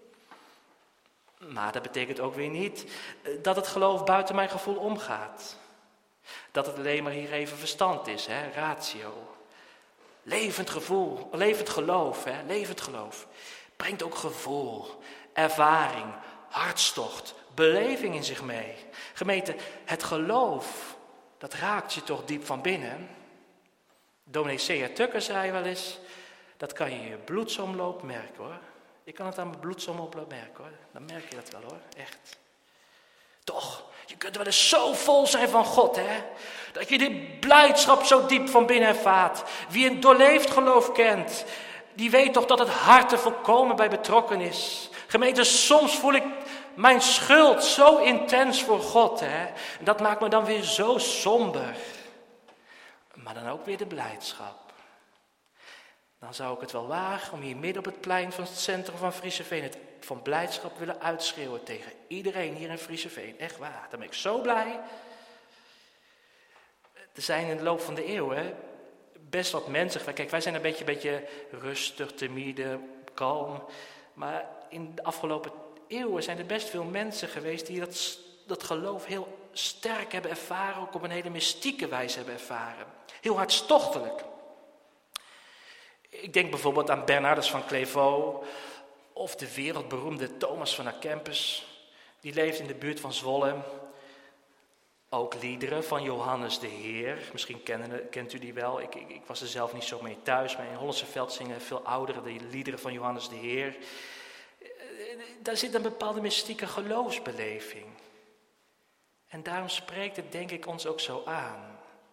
Maar dat betekent ook weer niet dat het geloof buiten mijn gevoel omgaat. Dat het alleen maar hier even verstand is, ratio. Levend gevoel, levend geloof, levend geloof. Brengt ook gevoel, ervaring, hartstocht, beleving in zich mee. Gemeente, het geloof, dat raakt je toch diep van binnen. Dominee C.A. Tucker zei wel eens, dat kan je in je bloedsomloop merken hoor. Je kan het aan mijn bloedsomloop merken hoor. Dan merk je dat wel hoor, echt. Toch, je kunt wel eens zo vol zijn van God, dat je die blijdschap zo diep van binnen ervaart. Wie een doorleefd geloof kent, die weet toch dat het hart er volkomen bij betrokken is. Gemeente, soms voel ik mijn schuld zo intens voor God. En dat maakt me dan weer zo somber. Maar dan ook weer de blijdschap. Dan zou ik het wel wagen om hier midden op het plein van het centrum van Frieseveen het van blijdschap willen uitschreeuwen tegen iedereen hier in Frieseveen. Echt waar, dan ben ik zo blij. Er zijn in de loop van de eeuwen best wat mensen. Kijk, wij zijn een beetje rustig, timide, kalm. Maar in de afgelopen eeuwen zijn er best veel mensen geweest die dat geloof heel sterk hebben ervaren. Ook op een hele mystieke wijze hebben ervaren. Heel hartstochtelijk. Ik denk bijvoorbeeld aan Bernardus van Clairvaux of de wereldberoemde Thomas van A. Kempis. Die leeft in de buurt van Zwolle. Ook liederen van Johannes de Heer. Misschien kent u die wel. Ik was er zelf niet zo mee thuis. Maar in Hollandse Veld zingen veel ouderen de liederen van Johannes de Heer. Daar zit een bepaalde mystieke geloofsbeleving. En daarom spreekt het denk ik ons ook zo aan.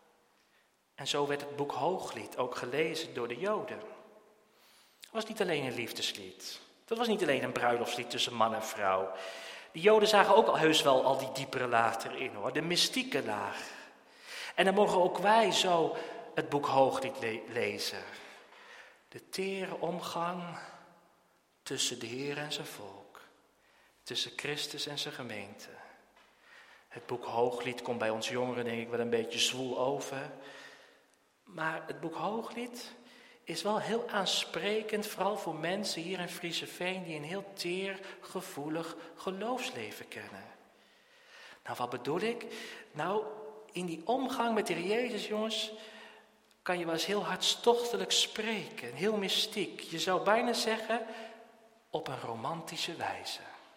En zo werd het boek Hooglied ook gelezen door de Joden. Het was niet alleen een liefdeslied. Dat was niet alleen een bruiloftslied tussen man en vrouw. De Joden zagen ook al heus wel al die diepere laag erin hoor. De mystieke laag. En dan mogen ook wij zo het boek Hooglied lezen. De tere omgang tussen de Heer en zijn volk. Tussen Christus en zijn gemeente. Het boek Hooglied komt bij ons jongeren denk ik wel een beetje zwoel over. Maar het boek Hooglied is wel heel aansprekend, vooral voor mensen hier in Frieseveen die een heel teer, gevoelig geloofsleven kennen. Nou, wat bedoel ik? Nou, in die omgang met de Heer Jezus, jongens, kan je wel eens heel hartstochtelijk spreken, heel mystiek. Je zou bijna zeggen, op een romantische wijze.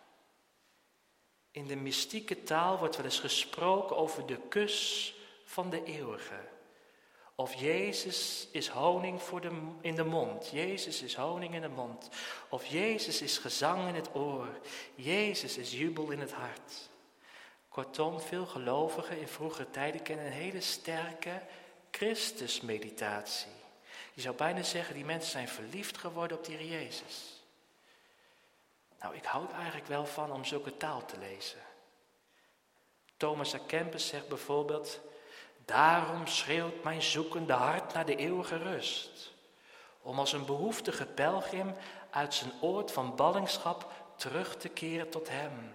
In de mystieke taal wordt wel eens gesproken over de kus van de eeuwige. Of Jezus is honing in de mond. Jezus is honing in de mond. Of Jezus is gezang in het oor. Jezus is jubel in het hart. Kortom, veel gelovigen in vroegere tijden kennen een hele sterke Christusmeditatie. Je zou bijna zeggen, die mensen zijn verliefd geworden op die Heer Jezus. Nou, ik hou er eigenlijk wel van om zulke taal te lezen. Thomas à Kempis zegt bijvoorbeeld: daarom schreeuwt mijn zoekende hart naar de eeuwige rust. Om als een behoeftige pelgrim uit zijn oord van ballingschap terug te keren tot hem.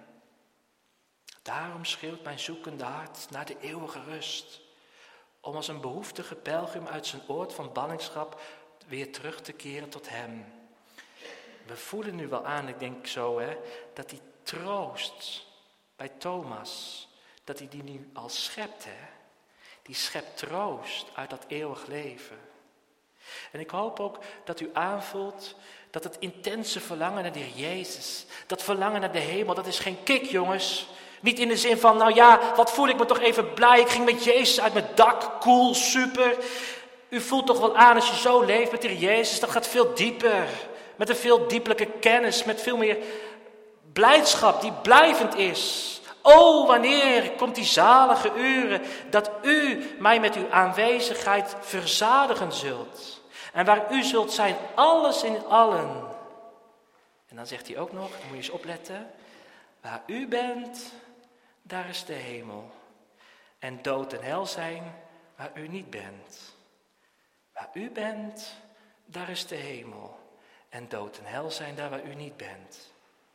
Daarom schreeuwt mijn zoekende hart naar de eeuwige rust. Om als een behoeftige pelgrim uit zijn oord van ballingschap weer terug te keren tot hem. We voelen nu wel aan, ik denk zo, dat die troost bij Thomas, dat hij die nu al schept. Die schept troost uit dat eeuwig leven. En ik hoop ook dat u aanvoelt dat het intense verlangen naar de Heer Jezus, dat verlangen naar de hemel, dat is geen kick, jongens. Niet in de zin van, nou ja, wat voel ik me toch even blij, ik ging met Jezus uit mijn dak, cool, super. U voelt toch wel aan als je zo leeft met de Heer Jezus, dat gaat veel dieper. Met een veel diepelijke kennis, met veel meer blijdschap die blijvend is. O, wanneer komt die zalige uren dat u mij met uw aanwezigheid verzadigen zult. En waar u zult zijn, alles in allen. En dan zegt hij ook nog, dan moet je eens opletten. Waar u bent, daar is de hemel. En dood en hel zijn waar u niet bent. Waar u bent, daar is de hemel. En dood en hel zijn daar waar u niet bent.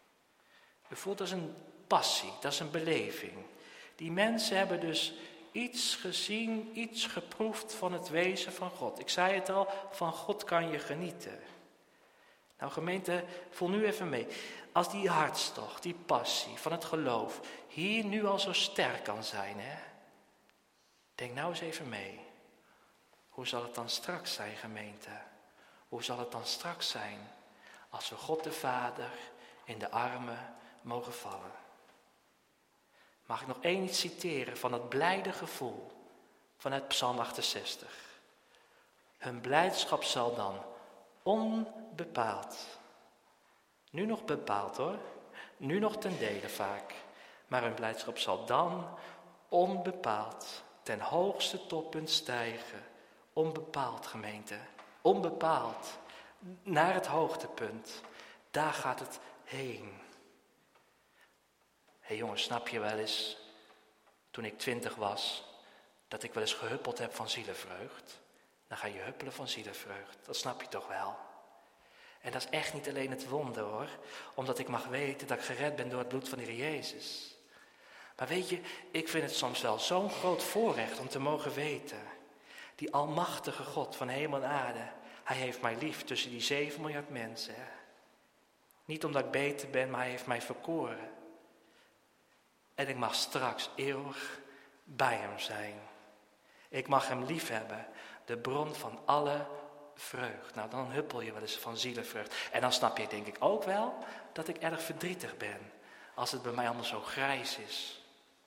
U voelt dat is een passie, dat is een beleving. Die mensen hebben dus iets gezien, iets geproefd van het wezen van God. Ik zei het al, van God kan je genieten. Nou gemeente, voel nu even mee. Als die hartstocht, die passie van het geloof hier nu al zo sterk kan zijn, denk nou eens even mee. Hoe zal het dan straks zijn, gemeente? Hoe zal het dan straks zijn als we God de Vader in de armen mogen vallen? Mag ik nog één iets citeren van het blijde gevoel vanuit Psalm 68. Hun blijdschap zal dan onbepaald, nu nog bepaald hoor, nu nog ten dele vaak, maar hun blijdschap zal dan onbepaald ten hoogste toppunt stijgen. Onbepaald, gemeente, onbepaald, naar het hoogtepunt, daar gaat het heen. Hé jongens, snap je wel eens, toen ik 20 was, dat ik wel eens gehuppeld heb van zielenvreugd? Dan ga je huppelen van zielenvreugd, dat snap je toch wel? En dat is echt niet alleen het wonder hoor, omdat ik mag weten dat ik gered ben door het bloed van de Heer Jezus. Maar weet je, ik vind het soms wel zo'n groot voorrecht om te mogen weten, die almachtige God van hemel en aarde, hij heeft mij lief tussen die 7 miljard mensen. Niet omdat ik beter ben, maar hij heeft mij verkoren. En ik mag straks eeuwig bij hem zijn. Ik mag hem lief hebben, de bron van alle vreugd. Nou, dan huppel je wel eens van zielenvreugd. En dan snap je denk ik ook wel dat ik erg verdrietig ben, als het bij mij allemaal zo grijs is.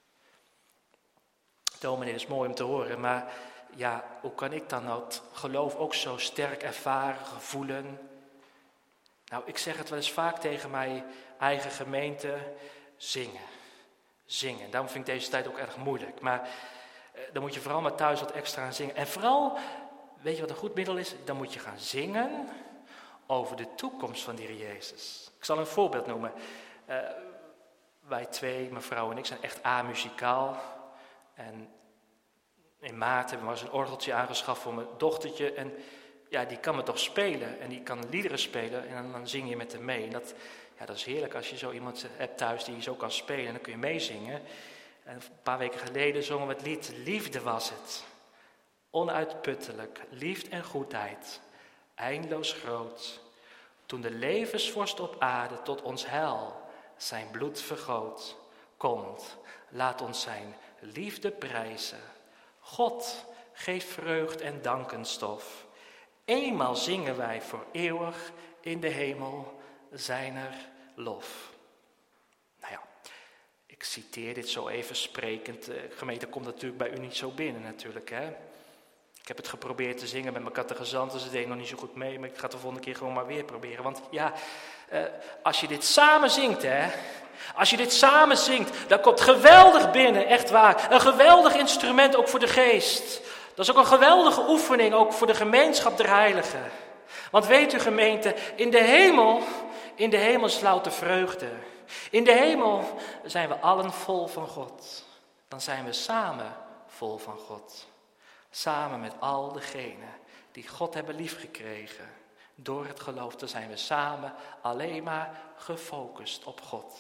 Dominee, is mooi om te horen, maar ja, hoe kan ik dan het geloof ook zo sterk ervaren, voelen? Nou, ik zeg het wel eens vaak tegen mijn eigen gemeente, zingen. Zingen. Daarom vind ik deze tijd ook erg moeilijk. Maar dan moet je vooral maar thuis wat extra aan zingen. En vooral, weet je wat een goed middel is? Dan moet je gaan zingen over de toekomst van de Heer Jezus. Ik zal een voorbeeld noemen. Wij twee, mijn vrouw en ik, zijn echt amuzikaal. En in maart hebben we maar eens een orgeltje aangeschaft voor mijn dochtertje. En ja, die kan me toch spelen. En die kan liederen spelen. En dan zing je met hem mee. En dat is heerlijk als je zo iemand hebt thuis die je zo kan spelen. En dan kun je meezingen. En een paar weken geleden zongen we het lied Liefde was het. Onuitputtelijk, liefde en goedheid. Eindeloos groot. Toen de levensvorst op aarde tot ons heil zijn bloed vergoot. Komt, laat ons zijn liefde prijzen. God geeft vreugd en dankenstof. Eenmaal zingen wij voor eeuwig in de hemel zijner lof. Nou ja, ik citeer dit zo even sprekend. Gemeente komt natuurlijk bij u niet zo binnen natuurlijk, hè. Ik heb het geprobeerd te zingen met mijn catechizanten, ze deden nog niet zo goed mee, maar ik ga het de volgende keer gewoon maar weer proberen. Want ja, als je dit samen zingt, als je dit samen zingt, dan komt geweldig binnen, echt waar. Een geweldig instrument ook voor de geest. Dat is ook een geweldige oefening, ook voor de gemeenschap der heiligen. Want weet u gemeente, in de hemel is louter vreugde. In de hemel zijn we allen vol van God. Dan zijn we samen vol van God. Samen met al degenen die God hebben liefgekregen. Door het geloof dan zijn we samen alleen maar gefocust op God.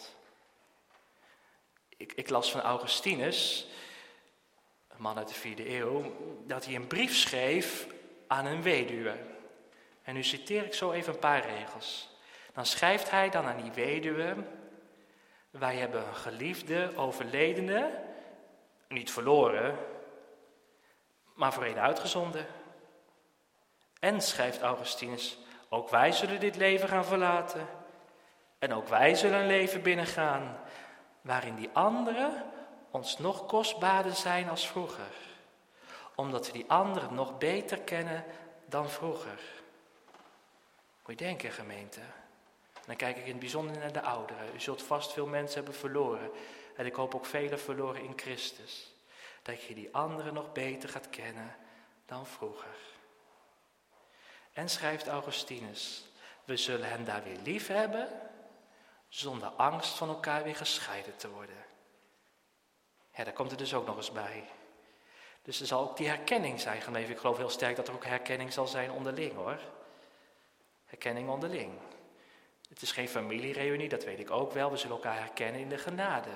Ik las van Augustinus, een man uit de 4e eeuw, dat hij een brief schreef aan een weduwe. En nu citeer ik zo even een paar regels. Dan schrijft hij dan aan die weduwe: wij hebben een geliefde, overledene, niet verloren, maar voor een uitgezonden. En, schrijft Augustinus, ook wij zullen dit leven gaan verlaten. En ook wij zullen een leven binnengaan, waarin die anderen ons nog kostbaarder zijn als vroeger. Omdat we die anderen nog beter kennen dan vroeger. Moet je denken, gemeente. Dan kijk ik in het bijzonder naar de ouderen. U zult vast veel mensen hebben verloren. En ik hoop ook velen verloren in Christus. Dat je die anderen nog beter gaat kennen dan vroeger. En, schrijft Augustinus, we zullen hen daar weer lief hebben, zonder angst van elkaar weer gescheiden te worden. Ja, daar komt er dus ook nog eens bij. Dus er zal ook die herkenning zijn gebleven. Ik geloof heel sterk dat er ook herkenning zal zijn onderling, hoor. Herkenning onderling. Het is geen familiereunie, dat weet ik ook wel. We zullen elkaar herkennen in de genade.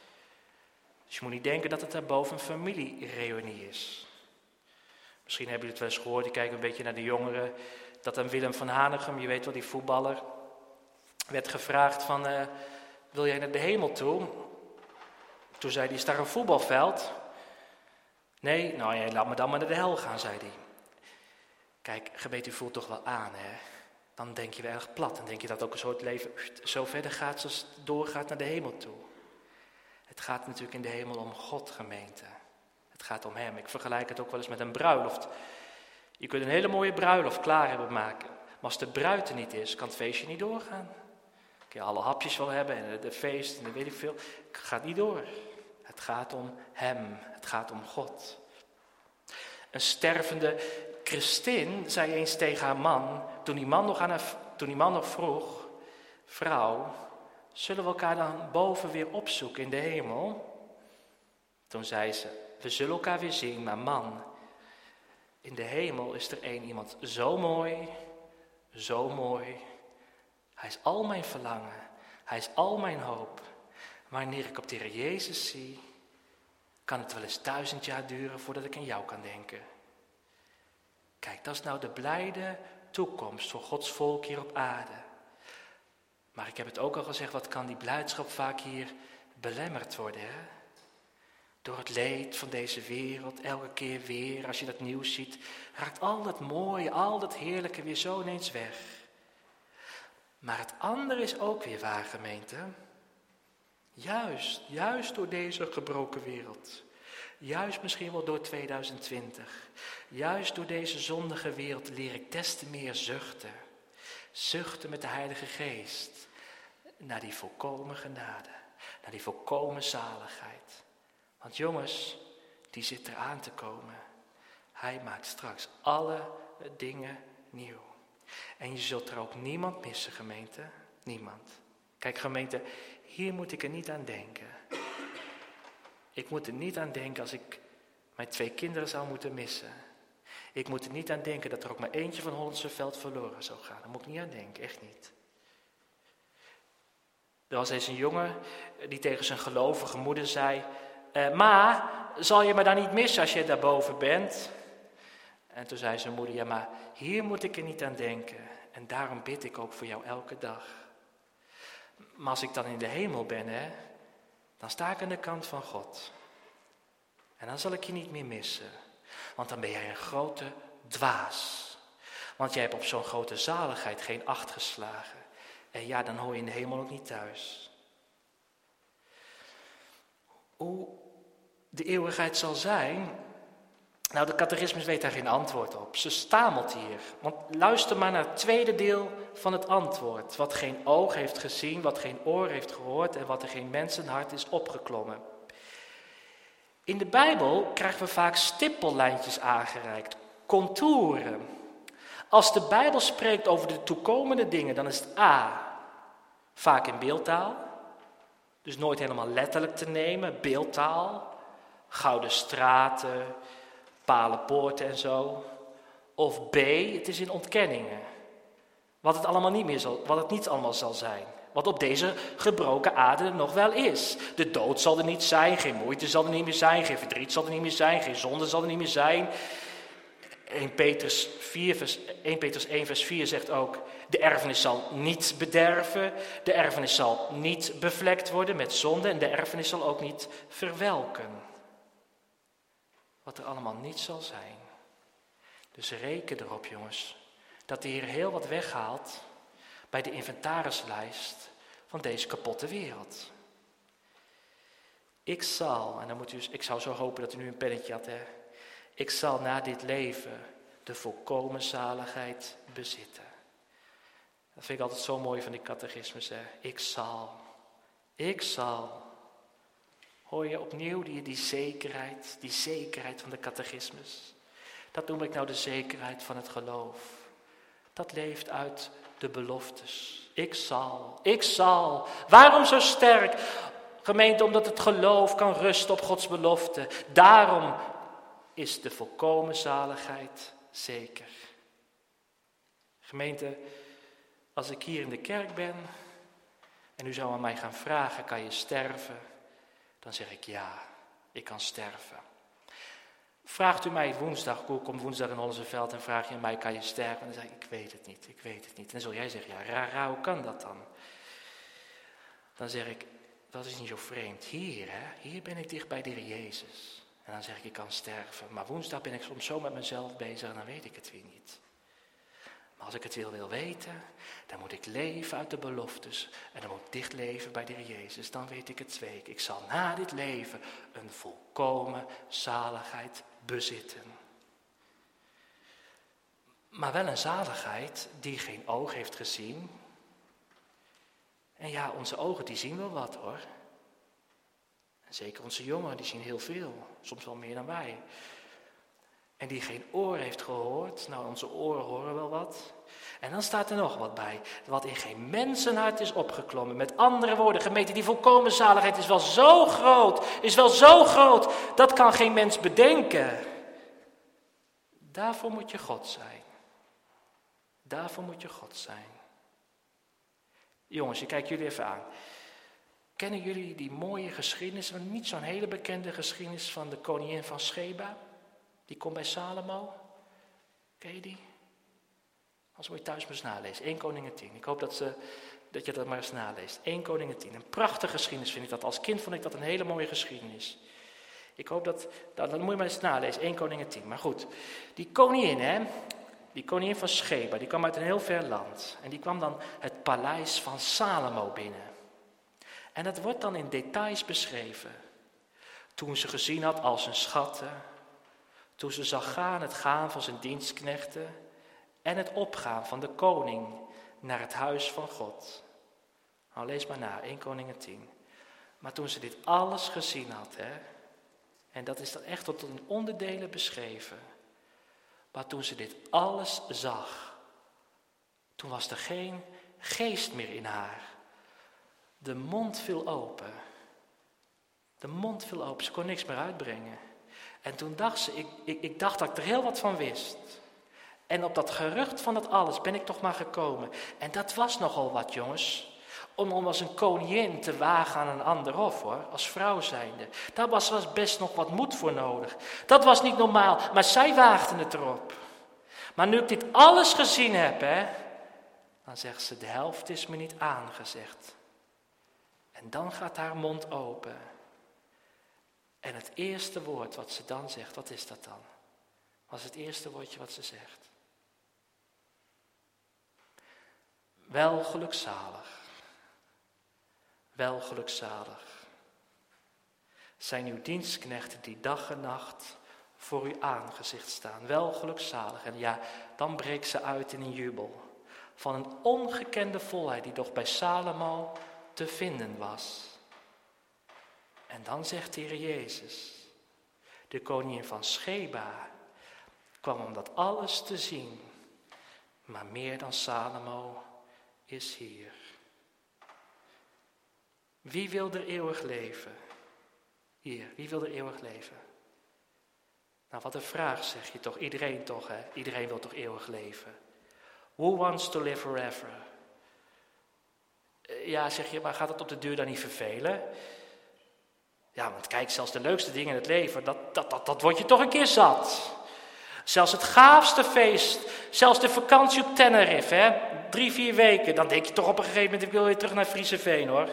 Dus je moet niet denken dat het daarboven een familiereunie is. Misschien hebben jullie het wel eens gehoord, die kijken een beetje naar de jongeren. Dat aan Willem van Hanegem, je weet wel, die voetballer, werd gevraagd van, wil jij naar de hemel toe? Toen zei hij, is daar een voetbalveld? Nee, nou ja, laat me dan maar naar de hel gaan, zei hij. Kijk, gebed, u voelt toch wel aan, hè? Dan denk je wel erg plat. Dan denk je dat ook een soort leven zo verder gaat zoals het doorgaat naar de hemel toe. Het gaat natuurlijk in de hemel om God, gemeente. Het gaat om hem. Ik vergelijk het ook wel eens met een bruiloft. Je kunt een hele mooie bruiloft klaar hebben maken. Maar als de bruid er niet is, kan het feestje niet doorgaan. Kun je alle hapjes wel hebben en de feest en dat weet ik veel. Het gaat niet door. Het gaat om hem. Het gaat om God. Een stervende Christin zei eens tegen haar man, toen die man nog vroeg, vrouw, zullen we elkaar dan boven weer opzoeken in de hemel? Toen zei ze, we zullen elkaar weer zien, maar man, in de hemel is er iemand zo mooi, zo mooi. Hij is al mijn verlangen, hij is al mijn hoop. Wanneer ik op de Heer Jezus zie, kan het wel eens 1000 jaar duren voordat ik aan jou kan denken. Kijk, dat is nou de blijde toekomst voor Gods volk hier op aarde. Maar ik heb het ook al gezegd, wat kan die blijdschap vaak hier belemmerd worden, hè? Door het leed van deze wereld, elke keer weer, als je dat nieuws ziet, raakt al dat mooie, al dat heerlijke weer zo ineens weg. Maar het andere is ook weer waar, gemeente. Juist door deze gebroken wereld. Juist misschien wel door 2020. Juist door deze zondige wereld leer ik des te meer zuchten. Zuchten met de Heilige Geest. Naar die volkomen genade. Naar die volkomen zaligheid. Want jongens, die zit er aan te komen. Hij maakt straks alle dingen nieuw. En je zult er ook niemand missen, gemeente. Niemand. Kijk, gemeente, hier moet ik er niet aan denken. Ik moet er niet aan denken als ik mijn 2 kinderen zou moeten missen. Ik moet er niet aan denken dat er ook maar eentje van Hollandse Veld verloren zou gaan. Daar moet ik niet aan denken, echt niet. Er was eens een jongen die tegen zijn gelovige moeder zei, ma, zal je me dan niet missen als je daarboven bent? En toen zei zijn moeder, ja, maar hier moet ik er niet aan denken. En daarom bid ik ook voor jou elke dag. Maar als ik dan in de hemel ben, hè, dan sta ik aan de kant van God. En dan zal ik je niet meer missen. Want dan ben jij een grote dwaas. Want jij hebt op zo'n grote zaligheid geen acht geslagen. En ja, dan hoor je in de hemel ook niet thuis. Hoe de eeuwigheid zal zijn, nou, de catechismus weet daar geen antwoord op. Ze stamelt hier. Want luister maar naar het tweede deel van het antwoord. Wat geen oog heeft gezien, wat geen oor heeft gehoord en wat er geen mensenhart is opgeklommen. In de Bijbel krijgen we vaak stippellijntjes aangereikt, contouren. Als de Bijbel spreekt over de toekomende dingen, dan is het A, vaak in beeldtaal. Dus nooit helemaal letterlijk te nemen, beeldtaal. Gouden straten, palen, poorten en zo. Of B, het is in ontkenningen. Wat het niet allemaal zal zijn. Wat op deze gebroken aarde nog wel is. De dood zal er niet zijn, geen moeite zal er niet meer zijn, geen verdriet zal er niet meer zijn, geen zonde zal er niet meer zijn. 1 Petrus 1 vers 4 zegt ook, de erfenis zal niet bederven, de erfenis zal niet bevlekt worden met zonde en de erfenis zal ook niet verwelken. Wat er allemaal niet zal zijn. Dus reken erop, jongens, dat de Heer heel wat weghaalt bij de inventarislijst van deze kapotte wereld. Ik zal, en dan moet u, ik zou zo hopen dat u nu een pennetje had, hè. Ik zal na dit leven de volkomen zaligheid bezitten. Dat vind ik altijd zo mooi van die catechismus, hè. Ik zal. Hoor je opnieuw die zekerheid van de catechismus. Dat noem ik nou de zekerheid van het geloof. Dat leeft uit de beloftes. Ik zal. Waarom zo sterk? Gemeente, omdat het geloof kan rusten op Gods belofte. Daarom is de volkomen zaligheid zeker. Gemeente, als ik hier in de kerk ben en u zou aan mij gaan vragen, kan je sterven? Dan zeg ik ja, ik kan sterven. Vraagt u mij woensdag, ik kom woensdag in Hollandseveld en vraag je aan mij, kan je sterven? Dan zeg ik weet het niet. En dan zul jij zeggen, ja, raar, hoe kan dat dan? Dan zeg ik, dat is niet zo vreemd. Hier ben ik dicht bij de Heer Jezus. En dan zeg ik kan sterven. Maar woensdag ben ik soms zo met mezelf bezig en dan weet ik het weer niet. Maar als ik het wil weten, dan moet ik leven uit de beloftes. En dan moet ik dicht leven bij de Heer Jezus. Dan weet ik het zeker. Ik zal na dit leven een volkomen zaligheid bezitten. Maar wel een zaligheid die geen oog heeft gezien. En ja, onze ogen die zien wel wat hoor. En zeker onze jongeren die zien heel veel. Soms wel meer dan wij. En die geen oor heeft gehoord. Nou, onze oren horen wel wat. En dan staat er nog wat bij. Wat in geen mensenhart is opgeklommen. Met andere woorden, gemeente, die volkomen zaligheid is wel zo groot. Dat kan geen mens bedenken. Daarvoor moet je God zijn. Jongens, ik kijk jullie even aan. Kennen jullie die mooie geschiedenis, niet zo'n hele bekende geschiedenis van de koningin van Sheba? Die komt bij Salomo. Ken je die? Als moet je thuis maar eens nalezen. 1 Koningen 10. Ik hoop dat je dat maar eens naleest. 1 Koningen 10. Een prachtige geschiedenis vind ik dat. Als kind vond ik dat een hele mooie geschiedenis. Ik hoop dat moet je maar eens nalezen. 1 Koningen 10. Maar goed, die koningin van Sheba, die kwam uit een heel ver land. En die kwam dan het paleis van Salomo binnen. En dat wordt dan in details beschreven. Toen ze gezien had al zijn schatten. Toen ze zag het gaan van zijn dienstknechten. En het opgaan van de koning naar het huis van God. Nou, lees maar na, 1 Koningen 10. Maar toen ze dit alles gezien had, en dat is dan echt tot in onderdelen beschreven. Maar toen ze dit alles zag, toen was er geen geest meer in haar. De mond viel open. Ze kon niks meer uitbrengen. En toen dacht ze, ik dacht dat ik er heel wat van wist. En op dat gerucht van dat alles ben ik toch maar gekomen. En dat was nogal wat, jongens. Om als een koningin te wagen aan een ander hof, hoor. Als vrouw zijnde. Daar was best nog wat moed voor nodig. Dat was niet normaal, maar zij waagden het erop. Maar nu ik dit alles gezien heb, dan zegt ze, de helft is me niet aangezegd. En dan gaat haar mond open. En het eerste woord wat ze dan zegt, wat is dat dan? Was het eerste woordje wat ze zegt. Wel gelukzalig zijn uw dienstknechten die dag en nacht voor uw aangezicht staan. Wel gelukzalig. En ja, dan breekt ze uit in een jubel. Van een ongekende volheid die toch bij Salomo te vinden was. En dan zegt de Heer Jezus, de koningin van Sheba kwam om dat alles te zien. Maar meer dan Salomo is hier. Wie wil er eeuwig leven? Hier, wie wil er eeuwig leven? Nou, wat een vraag zeg je toch. Iedereen toch, hè? Iedereen wil toch eeuwig leven? Who wants to live forever? Ja, zeg je, maar gaat het op de duur dan niet vervelen? Ja, want kijk, zelfs de leukste dingen in het leven, dat word je toch een keer zat. Zelfs het gaafste feest, zelfs de vakantie op Tenerife, 3-4 weken, dan denk je toch op een gegeven moment, ik wil weer terug naar Frieseveen hoor.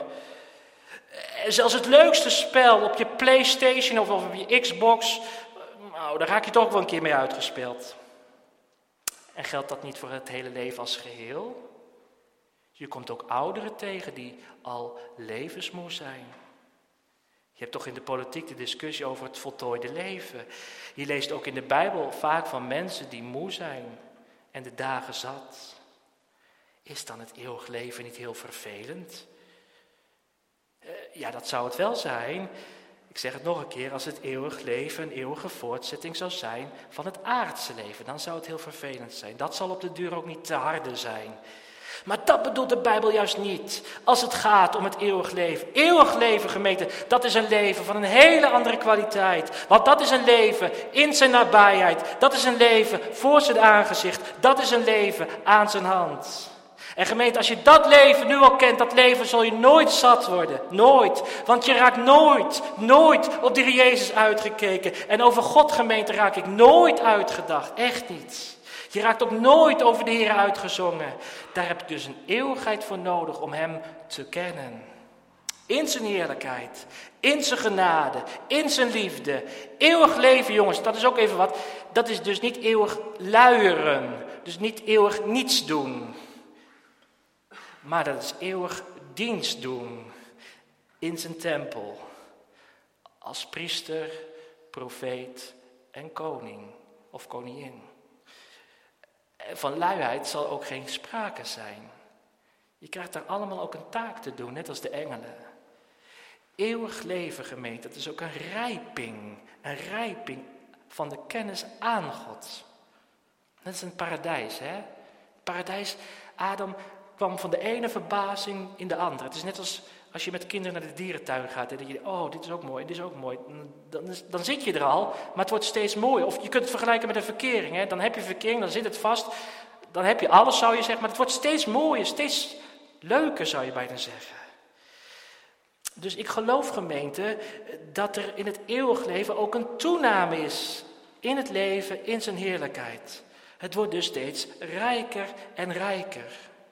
Zelfs het leukste spel op je PlayStation of op je Xbox, nou, daar raak je toch wel een keer mee uitgespeeld. En geldt dat niet voor het hele leven als geheel? Je komt ook ouderen tegen die al levensmoe zijn. Je hebt toch in de politiek de discussie over het voltooide leven. Je leest ook in de Bijbel vaak van mensen die moe zijn en de dagen zat. Is dan het eeuwig leven niet heel vervelend? Ja, dat zou het wel zijn. Ik zeg het nog een keer, als het eeuwig leven een eeuwige voortzetting zou zijn van het aardse leven, dan zou het heel vervelend zijn. Dat zal op de duur ook niet te harde zijn. Maar dat bedoelt de Bijbel juist niet, als het gaat om het eeuwig leven. Eeuwig leven, gemeente, dat is een leven van een hele andere kwaliteit. Want dat is een leven in zijn nabijheid. Dat is een leven voor zijn aangezicht. Dat is een leven aan zijn hand. En gemeente, als je dat leven nu al kent, dat leven zul je nooit zat worden. Nooit. Want je raakt nooit op de Heer Jezus uitgekeken. En over God, gemeente, raak ik nooit uitgedacht. Echt niet. Je raakt ook nooit over de Heer uitgezongen. Daar heb je dus een eeuwigheid voor nodig om Hem te kennen. In zijn heerlijkheid, in zijn genade, in zijn liefde. Eeuwig leven, jongens, dat is ook even wat. Dat is dus niet eeuwig luieren. Dus niet eeuwig niets doen. Maar dat is eeuwig dienst doen in zijn tempel. Als priester, profeet en koning of koningin. Van luiheid zal ook geen sprake zijn. Je krijgt daar allemaal ook een taak te doen, net als de engelen. Eeuwig leven, gemeente, dat is ook een rijping van de kennis aan God. Dat is een paradijs, hè? Paradijs, Adam kwam van de ene verbazing in de andere. Het is net als je met kinderen naar de dierentuin gaat en je oh, dit is ook mooi, dit is ook mooi. Dan zit je er al, maar het wordt steeds mooier. Of je kunt het vergelijken met een verkering. Hè? Dan heb je verkering, dan zit het vast. Dan heb je alles, zou je zeggen, maar het wordt steeds mooier, steeds leuker, zou je bijna zeggen. Dus ik geloof, gemeente, dat er in het eeuwig leven ook een toename is. In het leven, in zijn heerlijkheid. Het wordt dus steeds rijker en rijker.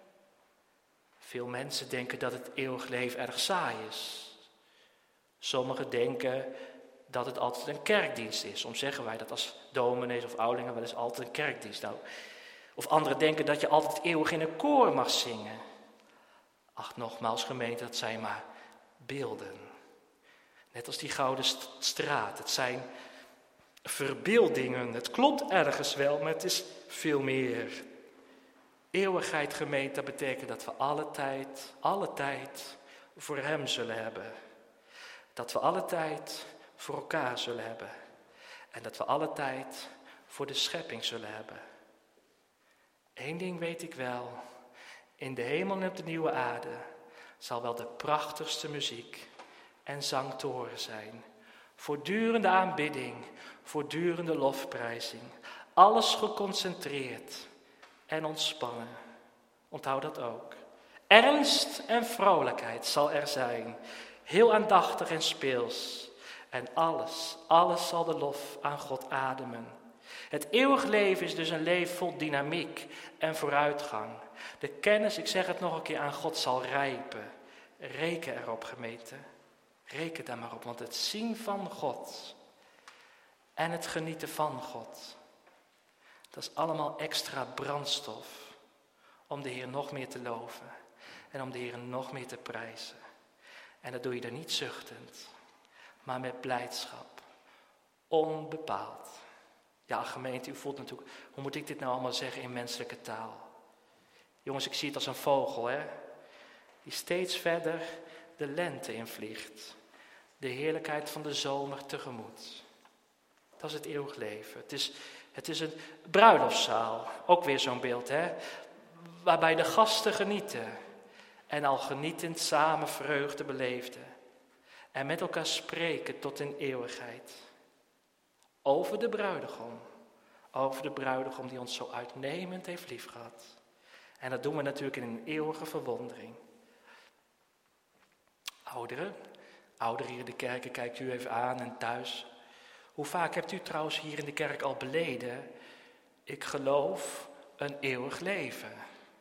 Veel mensen denken dat het eeuwig leven erg saai is. Sommigen denken dat het altijd een kerkdienst is. Soms zeggen wij dat als dominees of ouderlingen wel eens altijd een kerkdienst. Nou, of anderen denken dat je altijd eeuwig in een koor mag zingen. Ach, nogmaals gemeente, dat zijn maar beelden. Net als die gouden straat. Het zijn verbeeldingen. Het klopt ergens wel, maar het is veel meer. Eeuwigheid, gemeente, dat betekent dat we alle tijd voor Hem zullen hebben. Dat we alle tijd voor elkaar zullen hebben. En dat we alle tijd voor de schepping zullen hebben. Eén ding weet ik wel. In de hemel en op de nieuwe aarde zal wel de prachtigste muziek en zang te horen zijn. Voortdurende aanbidding, voortdurende lofprijzing. Alles geconcentreerd en ontspannen. Onthoud dat ook. Ernst en vrolijkheid zal er zijn. Heel aandachtig en speels. En alles zal de lof aan God ademen. Het eeuwig leven is dus een leven vol dynamiek en vooruitgang. De kennis, ik zeg het nog een keer, aan God zal rijpen. Reken erop, gemeente. Reken daar maar op, want het zien van God en het genieten van God, dat is allemaal extra brandstof om de Heer nog meer te loven en om de Heer nog meer te prijzen. En dat doe je er niet zuchtend, maar met blijdschap, onbepaald. Ja, gemeente, u voelt natuurlijk, hoe moet ik dit nou allemaal zeggen in menselijke taal? Jongens, ik zie het als een vogel, hè, die steeds verder de lente invliegt. De heerlijkheid van de zomer tegemoet. Dat is het eeuwig leven. Het is een bruiloftszaal, ook weer zo'n beeld, hè? Waarbij de gasten genieten en al genietend samen vreugde beleefden. En met elkaar spreken tot in eeuwigheid. Over de bruidegom die ons zo uitnemend heeft liefgehad. En dat doen we natuurlijk in een eeuwige verwondering. Ouderen hier in de kerken, kijkt u even aan en thuis. Hoe vaak hebt u trouwens hier in de kerk al beleden? Ik geloof een eeuwig leven.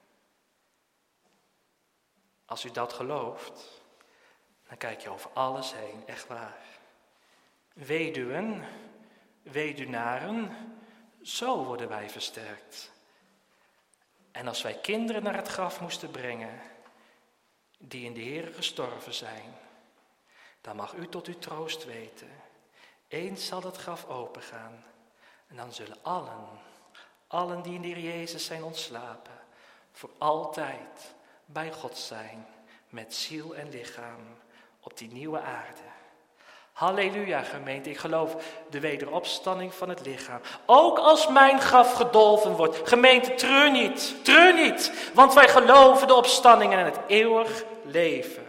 Als u dat gelooft, dan kijk je over alles heen, echt waar. Weduwen, weduwnaren, zo worden wij versterkt. En als wij kinderen naar het graf moesten brengen, die in de Heere gestorven zijn, dan mag u tot uw troost weten. Eens zal het graf opengaan en dan zullen allen die in de Heer Jezus zijn ontslapen, voor altijd bij God zijn, met ziel en lichaam, op die nieuwe aarde. Halleluja, gemeente, ik geloof de wederopstanding van het lichaam. Ook als mijn graf gedolven wordt. Gemeente, treur niet, want wij geloven de opstanding en het eeuwig leven.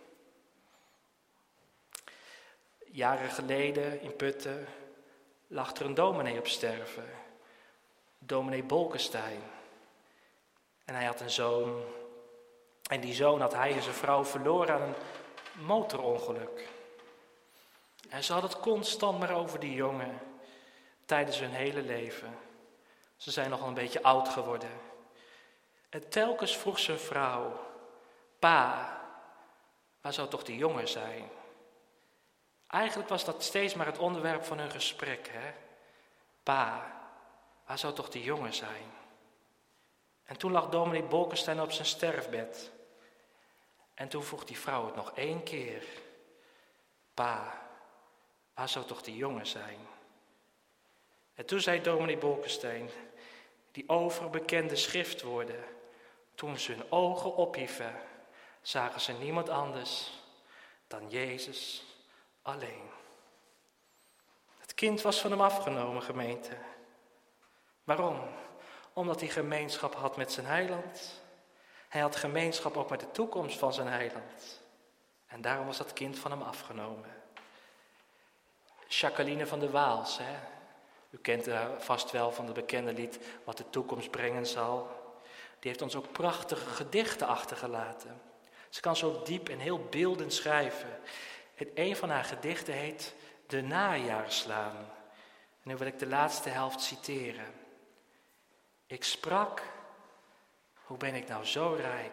Jaren geleden in Putten lag er een dominee op sterven. Dominee Bolkestein. En hij had een zoon. En die zoon had hij en zijn vrouw verloren aan een motorongeluk. En ze hadden het constant maar over die jongen. Tijdens hun hele leven. Ze zijn nogal een beetje oud geworden. En telkens vroeg zijn vrouw: Pa, waar zou toch die jongen zijn? Eigenlijk was dat steeds maar het onderwerp van hun gesprek. Hè? Pa, waar zou toch die jongen zijn? En toen lag dominee Bolkestein op zijn sterfbed. En toen vroeg die vrouw het nog 1 keer. Pa, waar zou toch die jongen zijn? En toen zei dominee Bolkestein die overbekende schriftwoorden. Toen ze hun ogen ophieven, zagen ze niemand anders dan Jezus alleen. Het kind was van hem afgenomen, gemeente. Waarom? Omdat hij gemeenschap had met zijn heiland. Hij had gemeenschap ook met de toekomst van zijn heiland. En daarom was dat kind van hem afgenomen. Jacqueline van de Waals, hè? U kent haar vast wel van het bekende lied Wat de toekomst brengen zal. Die heeft ons ook prachtige gedichten achtergelaten. Ze kan zo diep en heel beeldend schrijven. Een van haar gedichten heet De Najaarslaan. En nu wil ik de laatste helft citeren. Ik sprak, hoe ben ik nou zo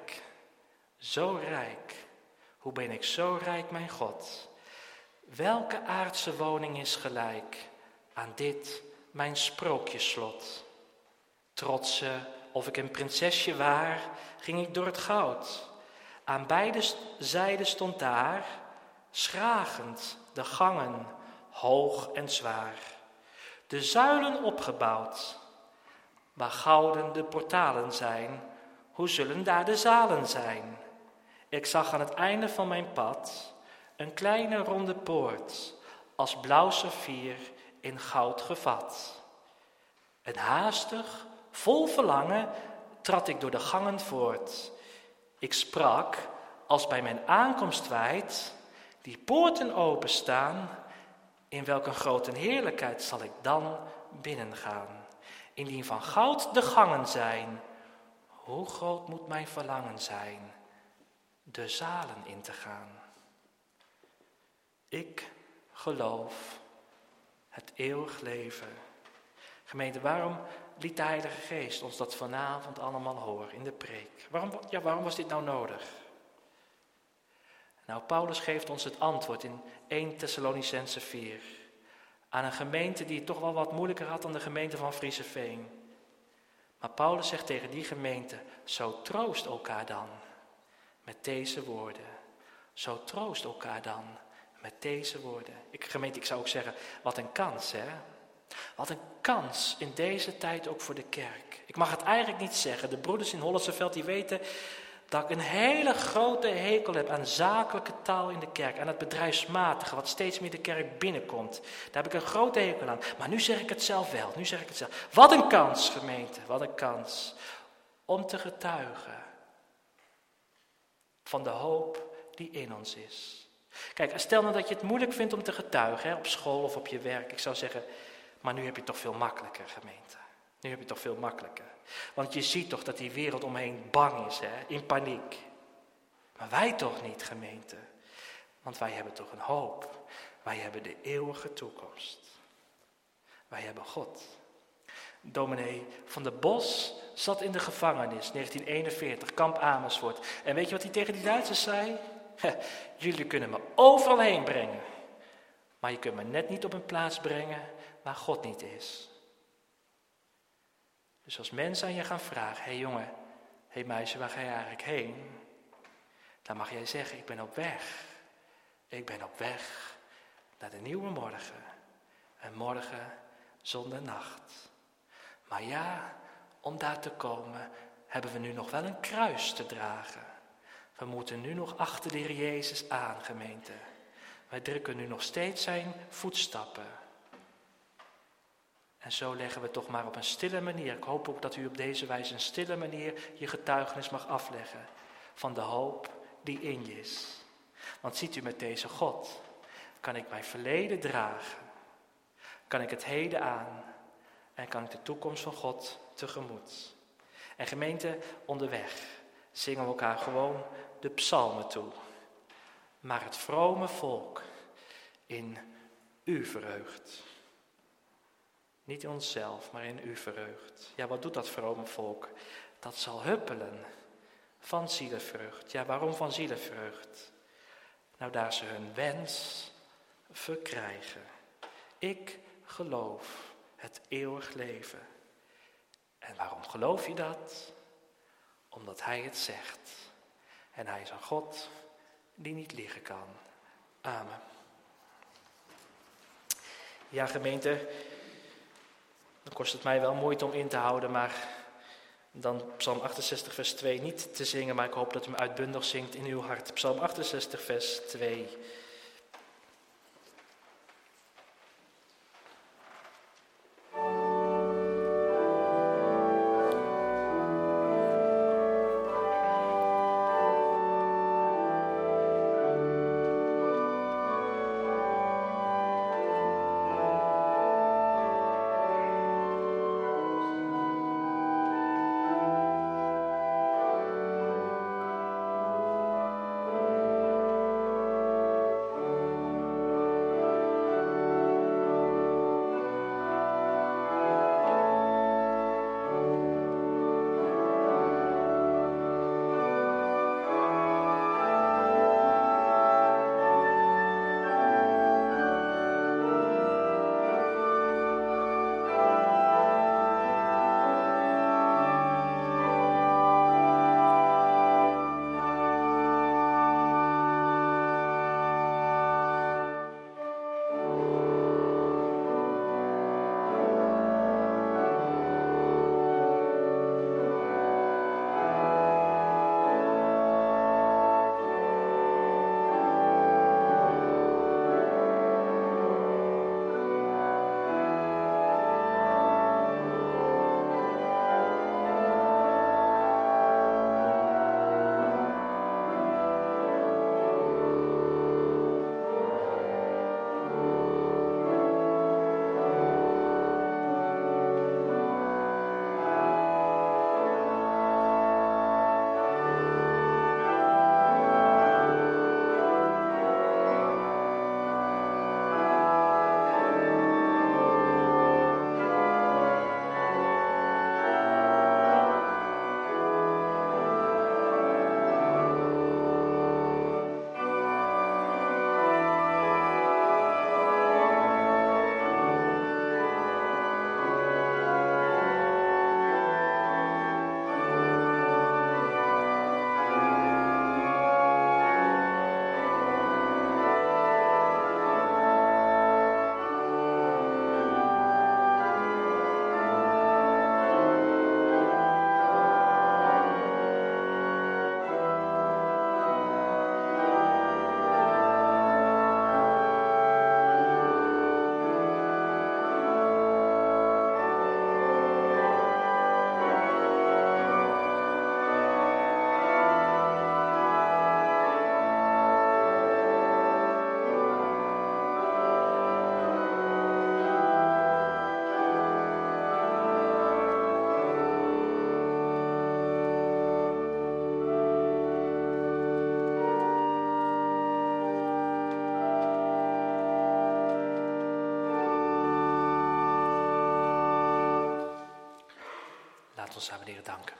rijk, hoe ben ik zo rijk, mijn God. Welke aardse woning is gelijk aan dit, mijn sprookjeslot? Trotse, of ik een prinsesje waar, ging ik door het goud. Aan beide zijden stond daar, schragend de gangen, hoog en zwaar. De zuilen opgebouwd, waar gouden de portalen zijn, hoe zullen daar de zalen zijn? Ik zag aan het einde van mijn pad een kleine ronde poort, als blauw saffier in goud gevat. En haastig, vol verlangen, trad ik door de gangen voort. Ik sprak, als bij mijn aankomst wijd, die poorten openstaan, in welk een grote heerlijkheid zal ik dan binnengaan. Indien van goud de gangen zijn, hoe groot moet mijn verlangen zijn, de zalen in te gaan. Ik geloof het eeuwig leven. Gemeente, waarom liet de Heilige Geest ons dat vanavond allemaal horen in de preek? Waarom was dit nou nodig? Nou, Paulus geeft ons het antwoord in 1 Thessalonicenzen 4. Aan een gemeente die het toch wel wat moeilijker had dan de gemeente van Frieseveen. Maar Paulus zegt tegen die gemeente, zo troost elkaar dan met deze woorden. Zo troost elkaar dan met deze woorden. Gemeente, ik zou ook zeggen, wat een kans, hè? Wat een kans in deze tijd ook voor de kerk. Ik mag het eigenlijk niet zeggen. De broeders in Hollandseveld die weten dat ik een hele grote hekel heb aan zakelijke taal in de kerk. Aan het bedrijfsmatige, wat steeds meer de kerk binnenkomt. Daar heb ik een grote hekel aan. Maar nu zeg ik het zelf wel. Wat een kans, gemeente. Wat een kans. Om te getuigen van de hoop die in ons is. Kijk, stel nou dat je het moeilijk vindt om te getuigen, hè, op school of op je werk. Ik zou zeggen, maar nu heb je het toch veel makkelijker, gemeente. Nu heb je het toch veel makkelijker. Want je ziet toch dat die wereld omheen bang is, hè, in paniek. Maar wij toch niet, gemeente. Want wij hebben toch een hoop. Wij hebben de eeuwige toekomst. Wij hebben God. Dominee van der Bos zat in de gevangenis, 1941, kamp Amersfoort. En weet je wat hij tegen die Duitsers zei? Jullie kunnen me overal heen brengen. Maar je kunt me net niet op een plaats brengen waar God niet is. Dus als mensen aan je gaan vragen, hé jongen, hé meisje, waar ga je eigenlijk heen? Dan mag jij zeggen, ik ben op weg. Ik ben op weg naar de nieuwe morgen. Een morgen zonder nacht. Maar ja, om daar te komen hebben we nu nog wel een kruis te dragen. We moeten nu nog achter de Heer Jezus aan, gemeente. Wij drukken nu nog steeds zijn voetstappen. En zo leggen we toch maar op een stille manier. Ik hoop ook dat u op deze wijze een stille manier je getuigenis mag afleggen. Van de hoop die in je is. Want ziet u, met deze God kan ik mijn verleden dragen. Kan ik het heden aan. En kan ik de toekomst van God tegemoet. En gemeente, onderweg zingen we elkaar gewoon de psalmen toe. Maar het vrome volk in u verheugt. Niet in onszelf, maar in u verheugt. Ja, wat doet dat vrome volk? Dat zal huppelen van zielenvreugd. Ja, waarom van zielenvreugd? Nou, daar ze hun wens verkrijgen. Ik geloof het eeuwig leven. En waarom geloof je dat? Omdat hij het zegt. En hij is een God die niet liegen kan. Amen. Ja, gemeente, dan kost het mij wel moeite om in te houden, maar dan Psalm 68 vers 2 niet te zingen, maar ik hoop dat u hem uitbundig zingt in uw hart. Psalm 68 vers 2. ons samen, Heer, danken.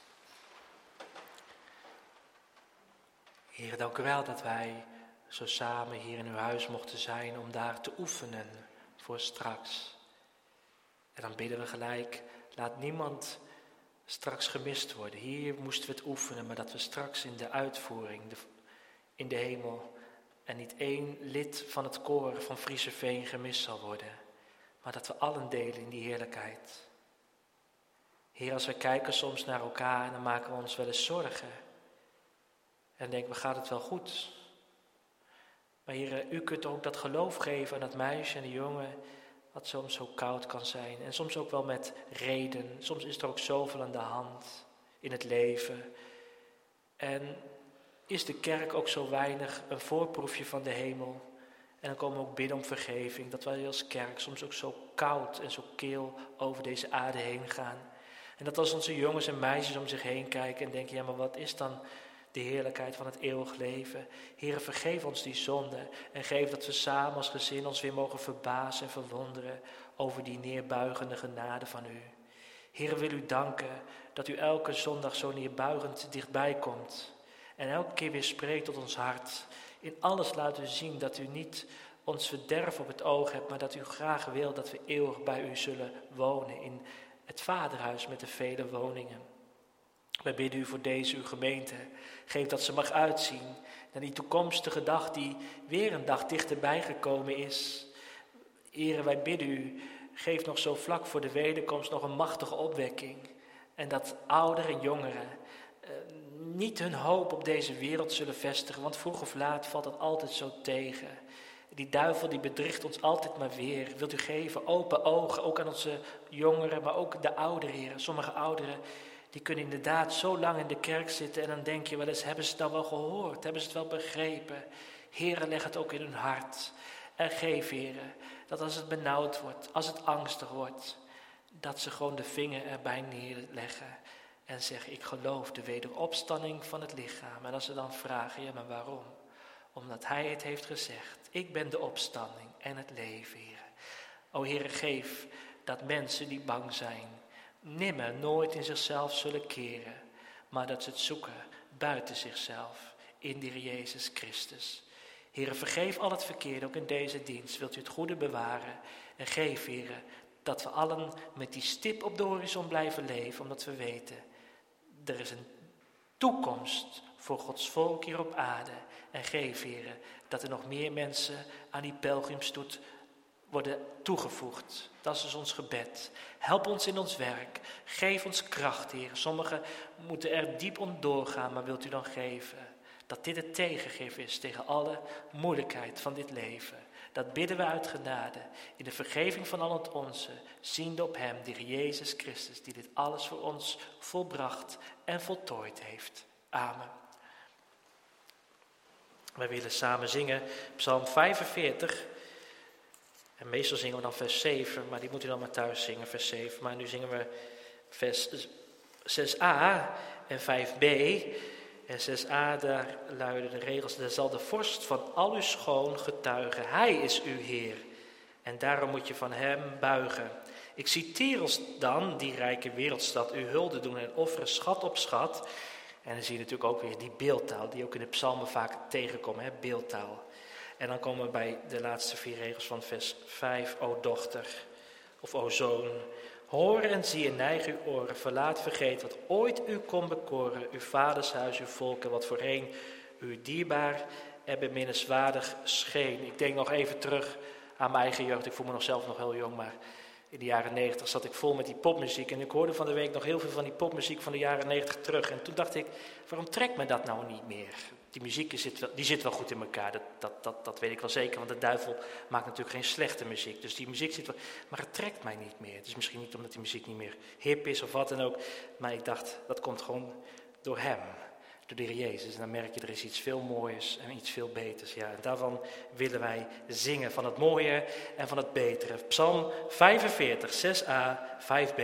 Heer, dank u wel dat wij zo samen hier in uw huis mochten zijn om daar te oefenen voor straks. En dan bidden we gelijk, laat niemand straks gemist worden. Hier moesten we het oefenen, maar dat we straks in de uitvoering, in de hemel, en niet één lid van het koor van Frieseveen gemist zal worden. Maar dat we allen delen in die heerlijkheid. Heer, als we kijken soms naar elkaar, dan maken we ons wel eens zorgen. En denken we, gaat het wel goed? Maar Heer, u kunt ook dat geloof geven aan dat meisje en die jongen, wat soms zo koud kan zijn. En soms ook wel met reden. Soms is er ook zoveel aan de hand in het leven. En is de kerk ook zo weinig een voorproefje van de hemel? En dan komen we ook bidden om vergeving. Dat wij als kerk soms ook zo koud en zo kil over deze aarde heen gaan. En dat als onze jongens en meisjes om zich heen kijken en denken, ja, maar wat is dan de heerlijkheid van het eeuwig leven? Heere, vergeef ons die zonde en geef dat we samen als gezin ons weer mogen verbazen en verwonderen over die neerbuigende genade van u. Heere, wil u danken dat u elke zondag zo neerbuigend dichtbij komt en elke keer weer spreekt tot ons hart. In alles laat u zien dat u niet ons verderf op het oog hebt, maar dat u graag wil dat we eeuwig bij u zullen wonen in het Vaderhuis met de vele woningen. Wij bidden u voor deze uw gemeente. Geef dat ze mag uitzien naar die toekomstige dag die weer een dag dichterbij gekomen is. Here, wij bidden u, geef nog zo vlak voor de wederkomst nog een machtige opwekking. En dat ouderen en jongeren niet hun hoop op deze wereld zullen vestigen. Want vroeg of laat valt dat altijd zo tegen. Die duivel die bedriegt ons altijd maar weer. Wilt u geven open ogen, ook aan onze jongeren, maar ook de ouderen, Heer. Sommige ouderen die kunnen inderdaad zo lang in de kerk zitten en dan denk je wel eens, hebben ze het dan wel gehoord? Hebben ze het wel begrepen? Heere, leg het ook in hun hart. En geef, Heere, dat als het benauwd wordt, als het angstig wordt, dat ze gewoon de vinger erbij neerleggen en zeggen, ik geloof de wederopstanding van het lichaam. En als ze dan vragen, ja, maar waarom? Omdat hij het heeft gezegd, ik ben de opstanding en het leven, Heere. O Heere, geef dat mensen die bang zijn, nimmer, nooit in zichzelf zullen keren, maar dat ze het zoeken buiten zichzelf, in de Heer Jezus Christus. Heere, vergeef al het verkeerde, ook in deze dienst. Wilt u het goede bewaren en geef, Heere, dat we allen met die stip op de horizon blijven leven, omdat we weten, er is een toekomst voor Gods volk hier op aarde. En geef, Heere, dat er nog meer mensen aan die pelgrimstoet worden toegevoegd. Dat is ons gebed. Help ons in ons werk. Geef ons kracht, Heer. Sommigen moeten er diep om doorgaan, maar wilt u dan geven dat dit het tegengif is tegen alle moeilijkheid van dit leven. Dat bidden we uit genade, in de vergeving van al het onze, ziende op hem, de Heer Jezus Christus, die dit alles voor ons volbracht en voltooid heeft. Amen. Wij willen samen zingen Psalm 45. En meestal zingen we dan vers 7, maar die moet u dan maar thuis zingen, vers 7. Maar nu zingen we vers 6a en 5b. En 6a, daar luiden de regels, daar zal de vorst van al uw schoon getuigen. Hij is uw Heer. En daarom moet je van hem buigen. Ik zie Tyros dan, die rijke wereldstad, u hulde doen en offeren schat op schat. En dan zie je natuurlijk ook weer die beeldtaal, die ook in de psalmen vaak tegenkomen, beeldtaal. En dan komen we bij de laatste 4 regels van vers 5. O dochter, of o zoon, hoor en zie en neig uw oren, verlaat vergeet wat ooit u kon bekoren, uw vaders huis, uw volken, wat voorheen u dierbaar en beminnenswaardig scheen. Ik denk nog even terug aan mijn eigen jeugd, ik voel me nog zelf nog heel jong, maar in de jaren 90 zat ik vol met die popmuziek. En ik hoorde van de week nog heel veel van die popmuziek van de jaren 90 terug. En toen dacht ik, waarom trekt me dat nou niet meer? Die muziek die zit wel goed in elkaar, dat weet ik wel zeker. Want de duivel maakt natuurlijk geen slechte muziek. Dus die muziek zit wel, maar het trekt mij niet meer. Het is misschien niet omdat die muziek niet meer hip is of wat dan ook. Maar ik dacht, dat komt gewoon door hem. Door de Heer Jezus. En dan merk je, er is iets veel mooiers en iets veel beters. Ja, en daarvan willen wij zingen, van het mooie en van het betere. Psalm 45, 6a, 5b.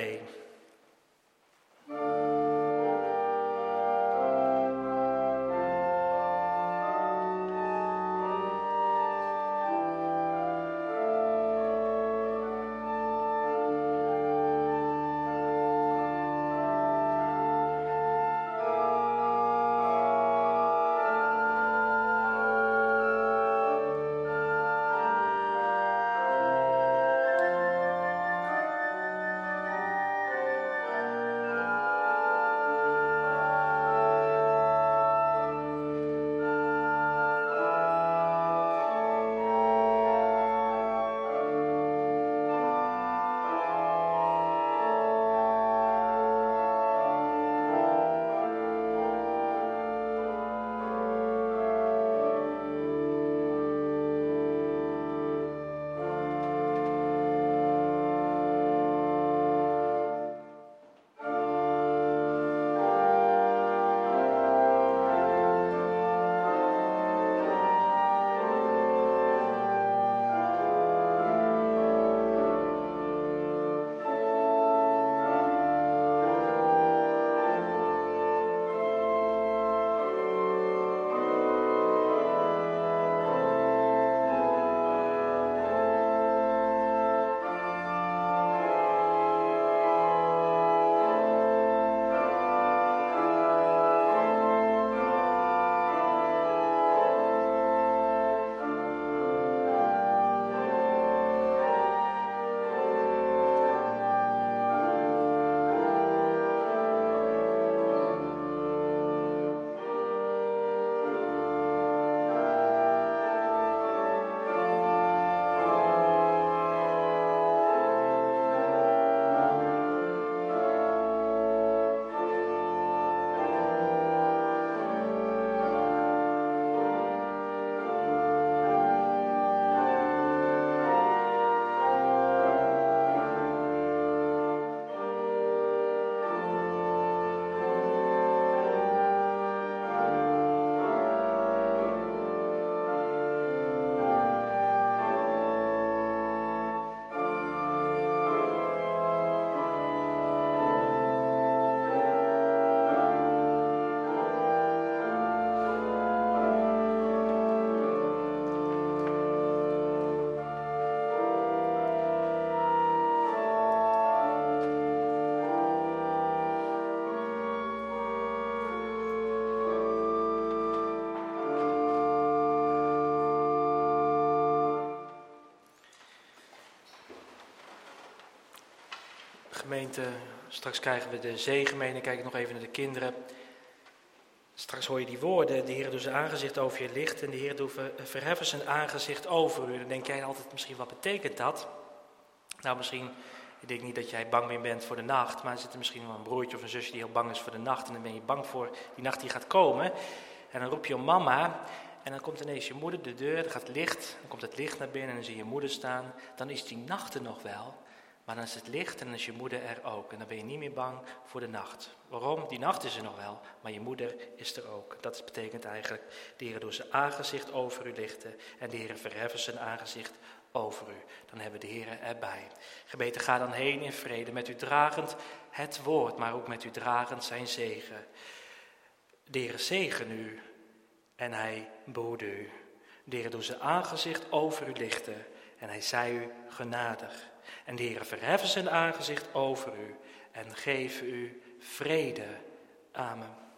Gemeente, straks krijgen we de zegen mee en dan kijk ik nog even naar de kinderen. Straks hoor je die woorden, de Heer doet zijn aangezicht over je licht en de Heer doet verheffen zijn aangezicht over u. Dan denk jij altijd misschien, wat betekent dat? Nou, misschien, ik denk niet dat jij bang meer bent voor de nacht, maar er zit er misschien wel een broertje of een zusje die heel bang is voor de nacht. En dan ben je bang voor die nacht die gaat komen. En dan roep je om mama en dan komt ineens je moeder de deur, er gaat licht, dan komt het licht naar binnen en dan zie je moeder staan. Dan is die nacht er nog wel, maar dan is het licht en dan is je moeder er ook. En dan ben je niet meer bang voor de nacht. Waarom? Die nacht is er nog wel, maar je moeder is er ook. Dat betekent eigenlijk, de Heer doet zijn aangezicht over u lichten en de Heer verheffen zijn aangezicht over u. Dan hebben we de Heer erbij. Gemeente, ga dan heen in vrede, met u dragend het woord, maar ook met u dragend zijn zegen. De Heer zegen u en hij behoede u. De Heer doet zijn aangezicht over u lichten en hij zij u genadig. En de Heer verheffen zijn aangezicht over u en geven u vrede. Amen.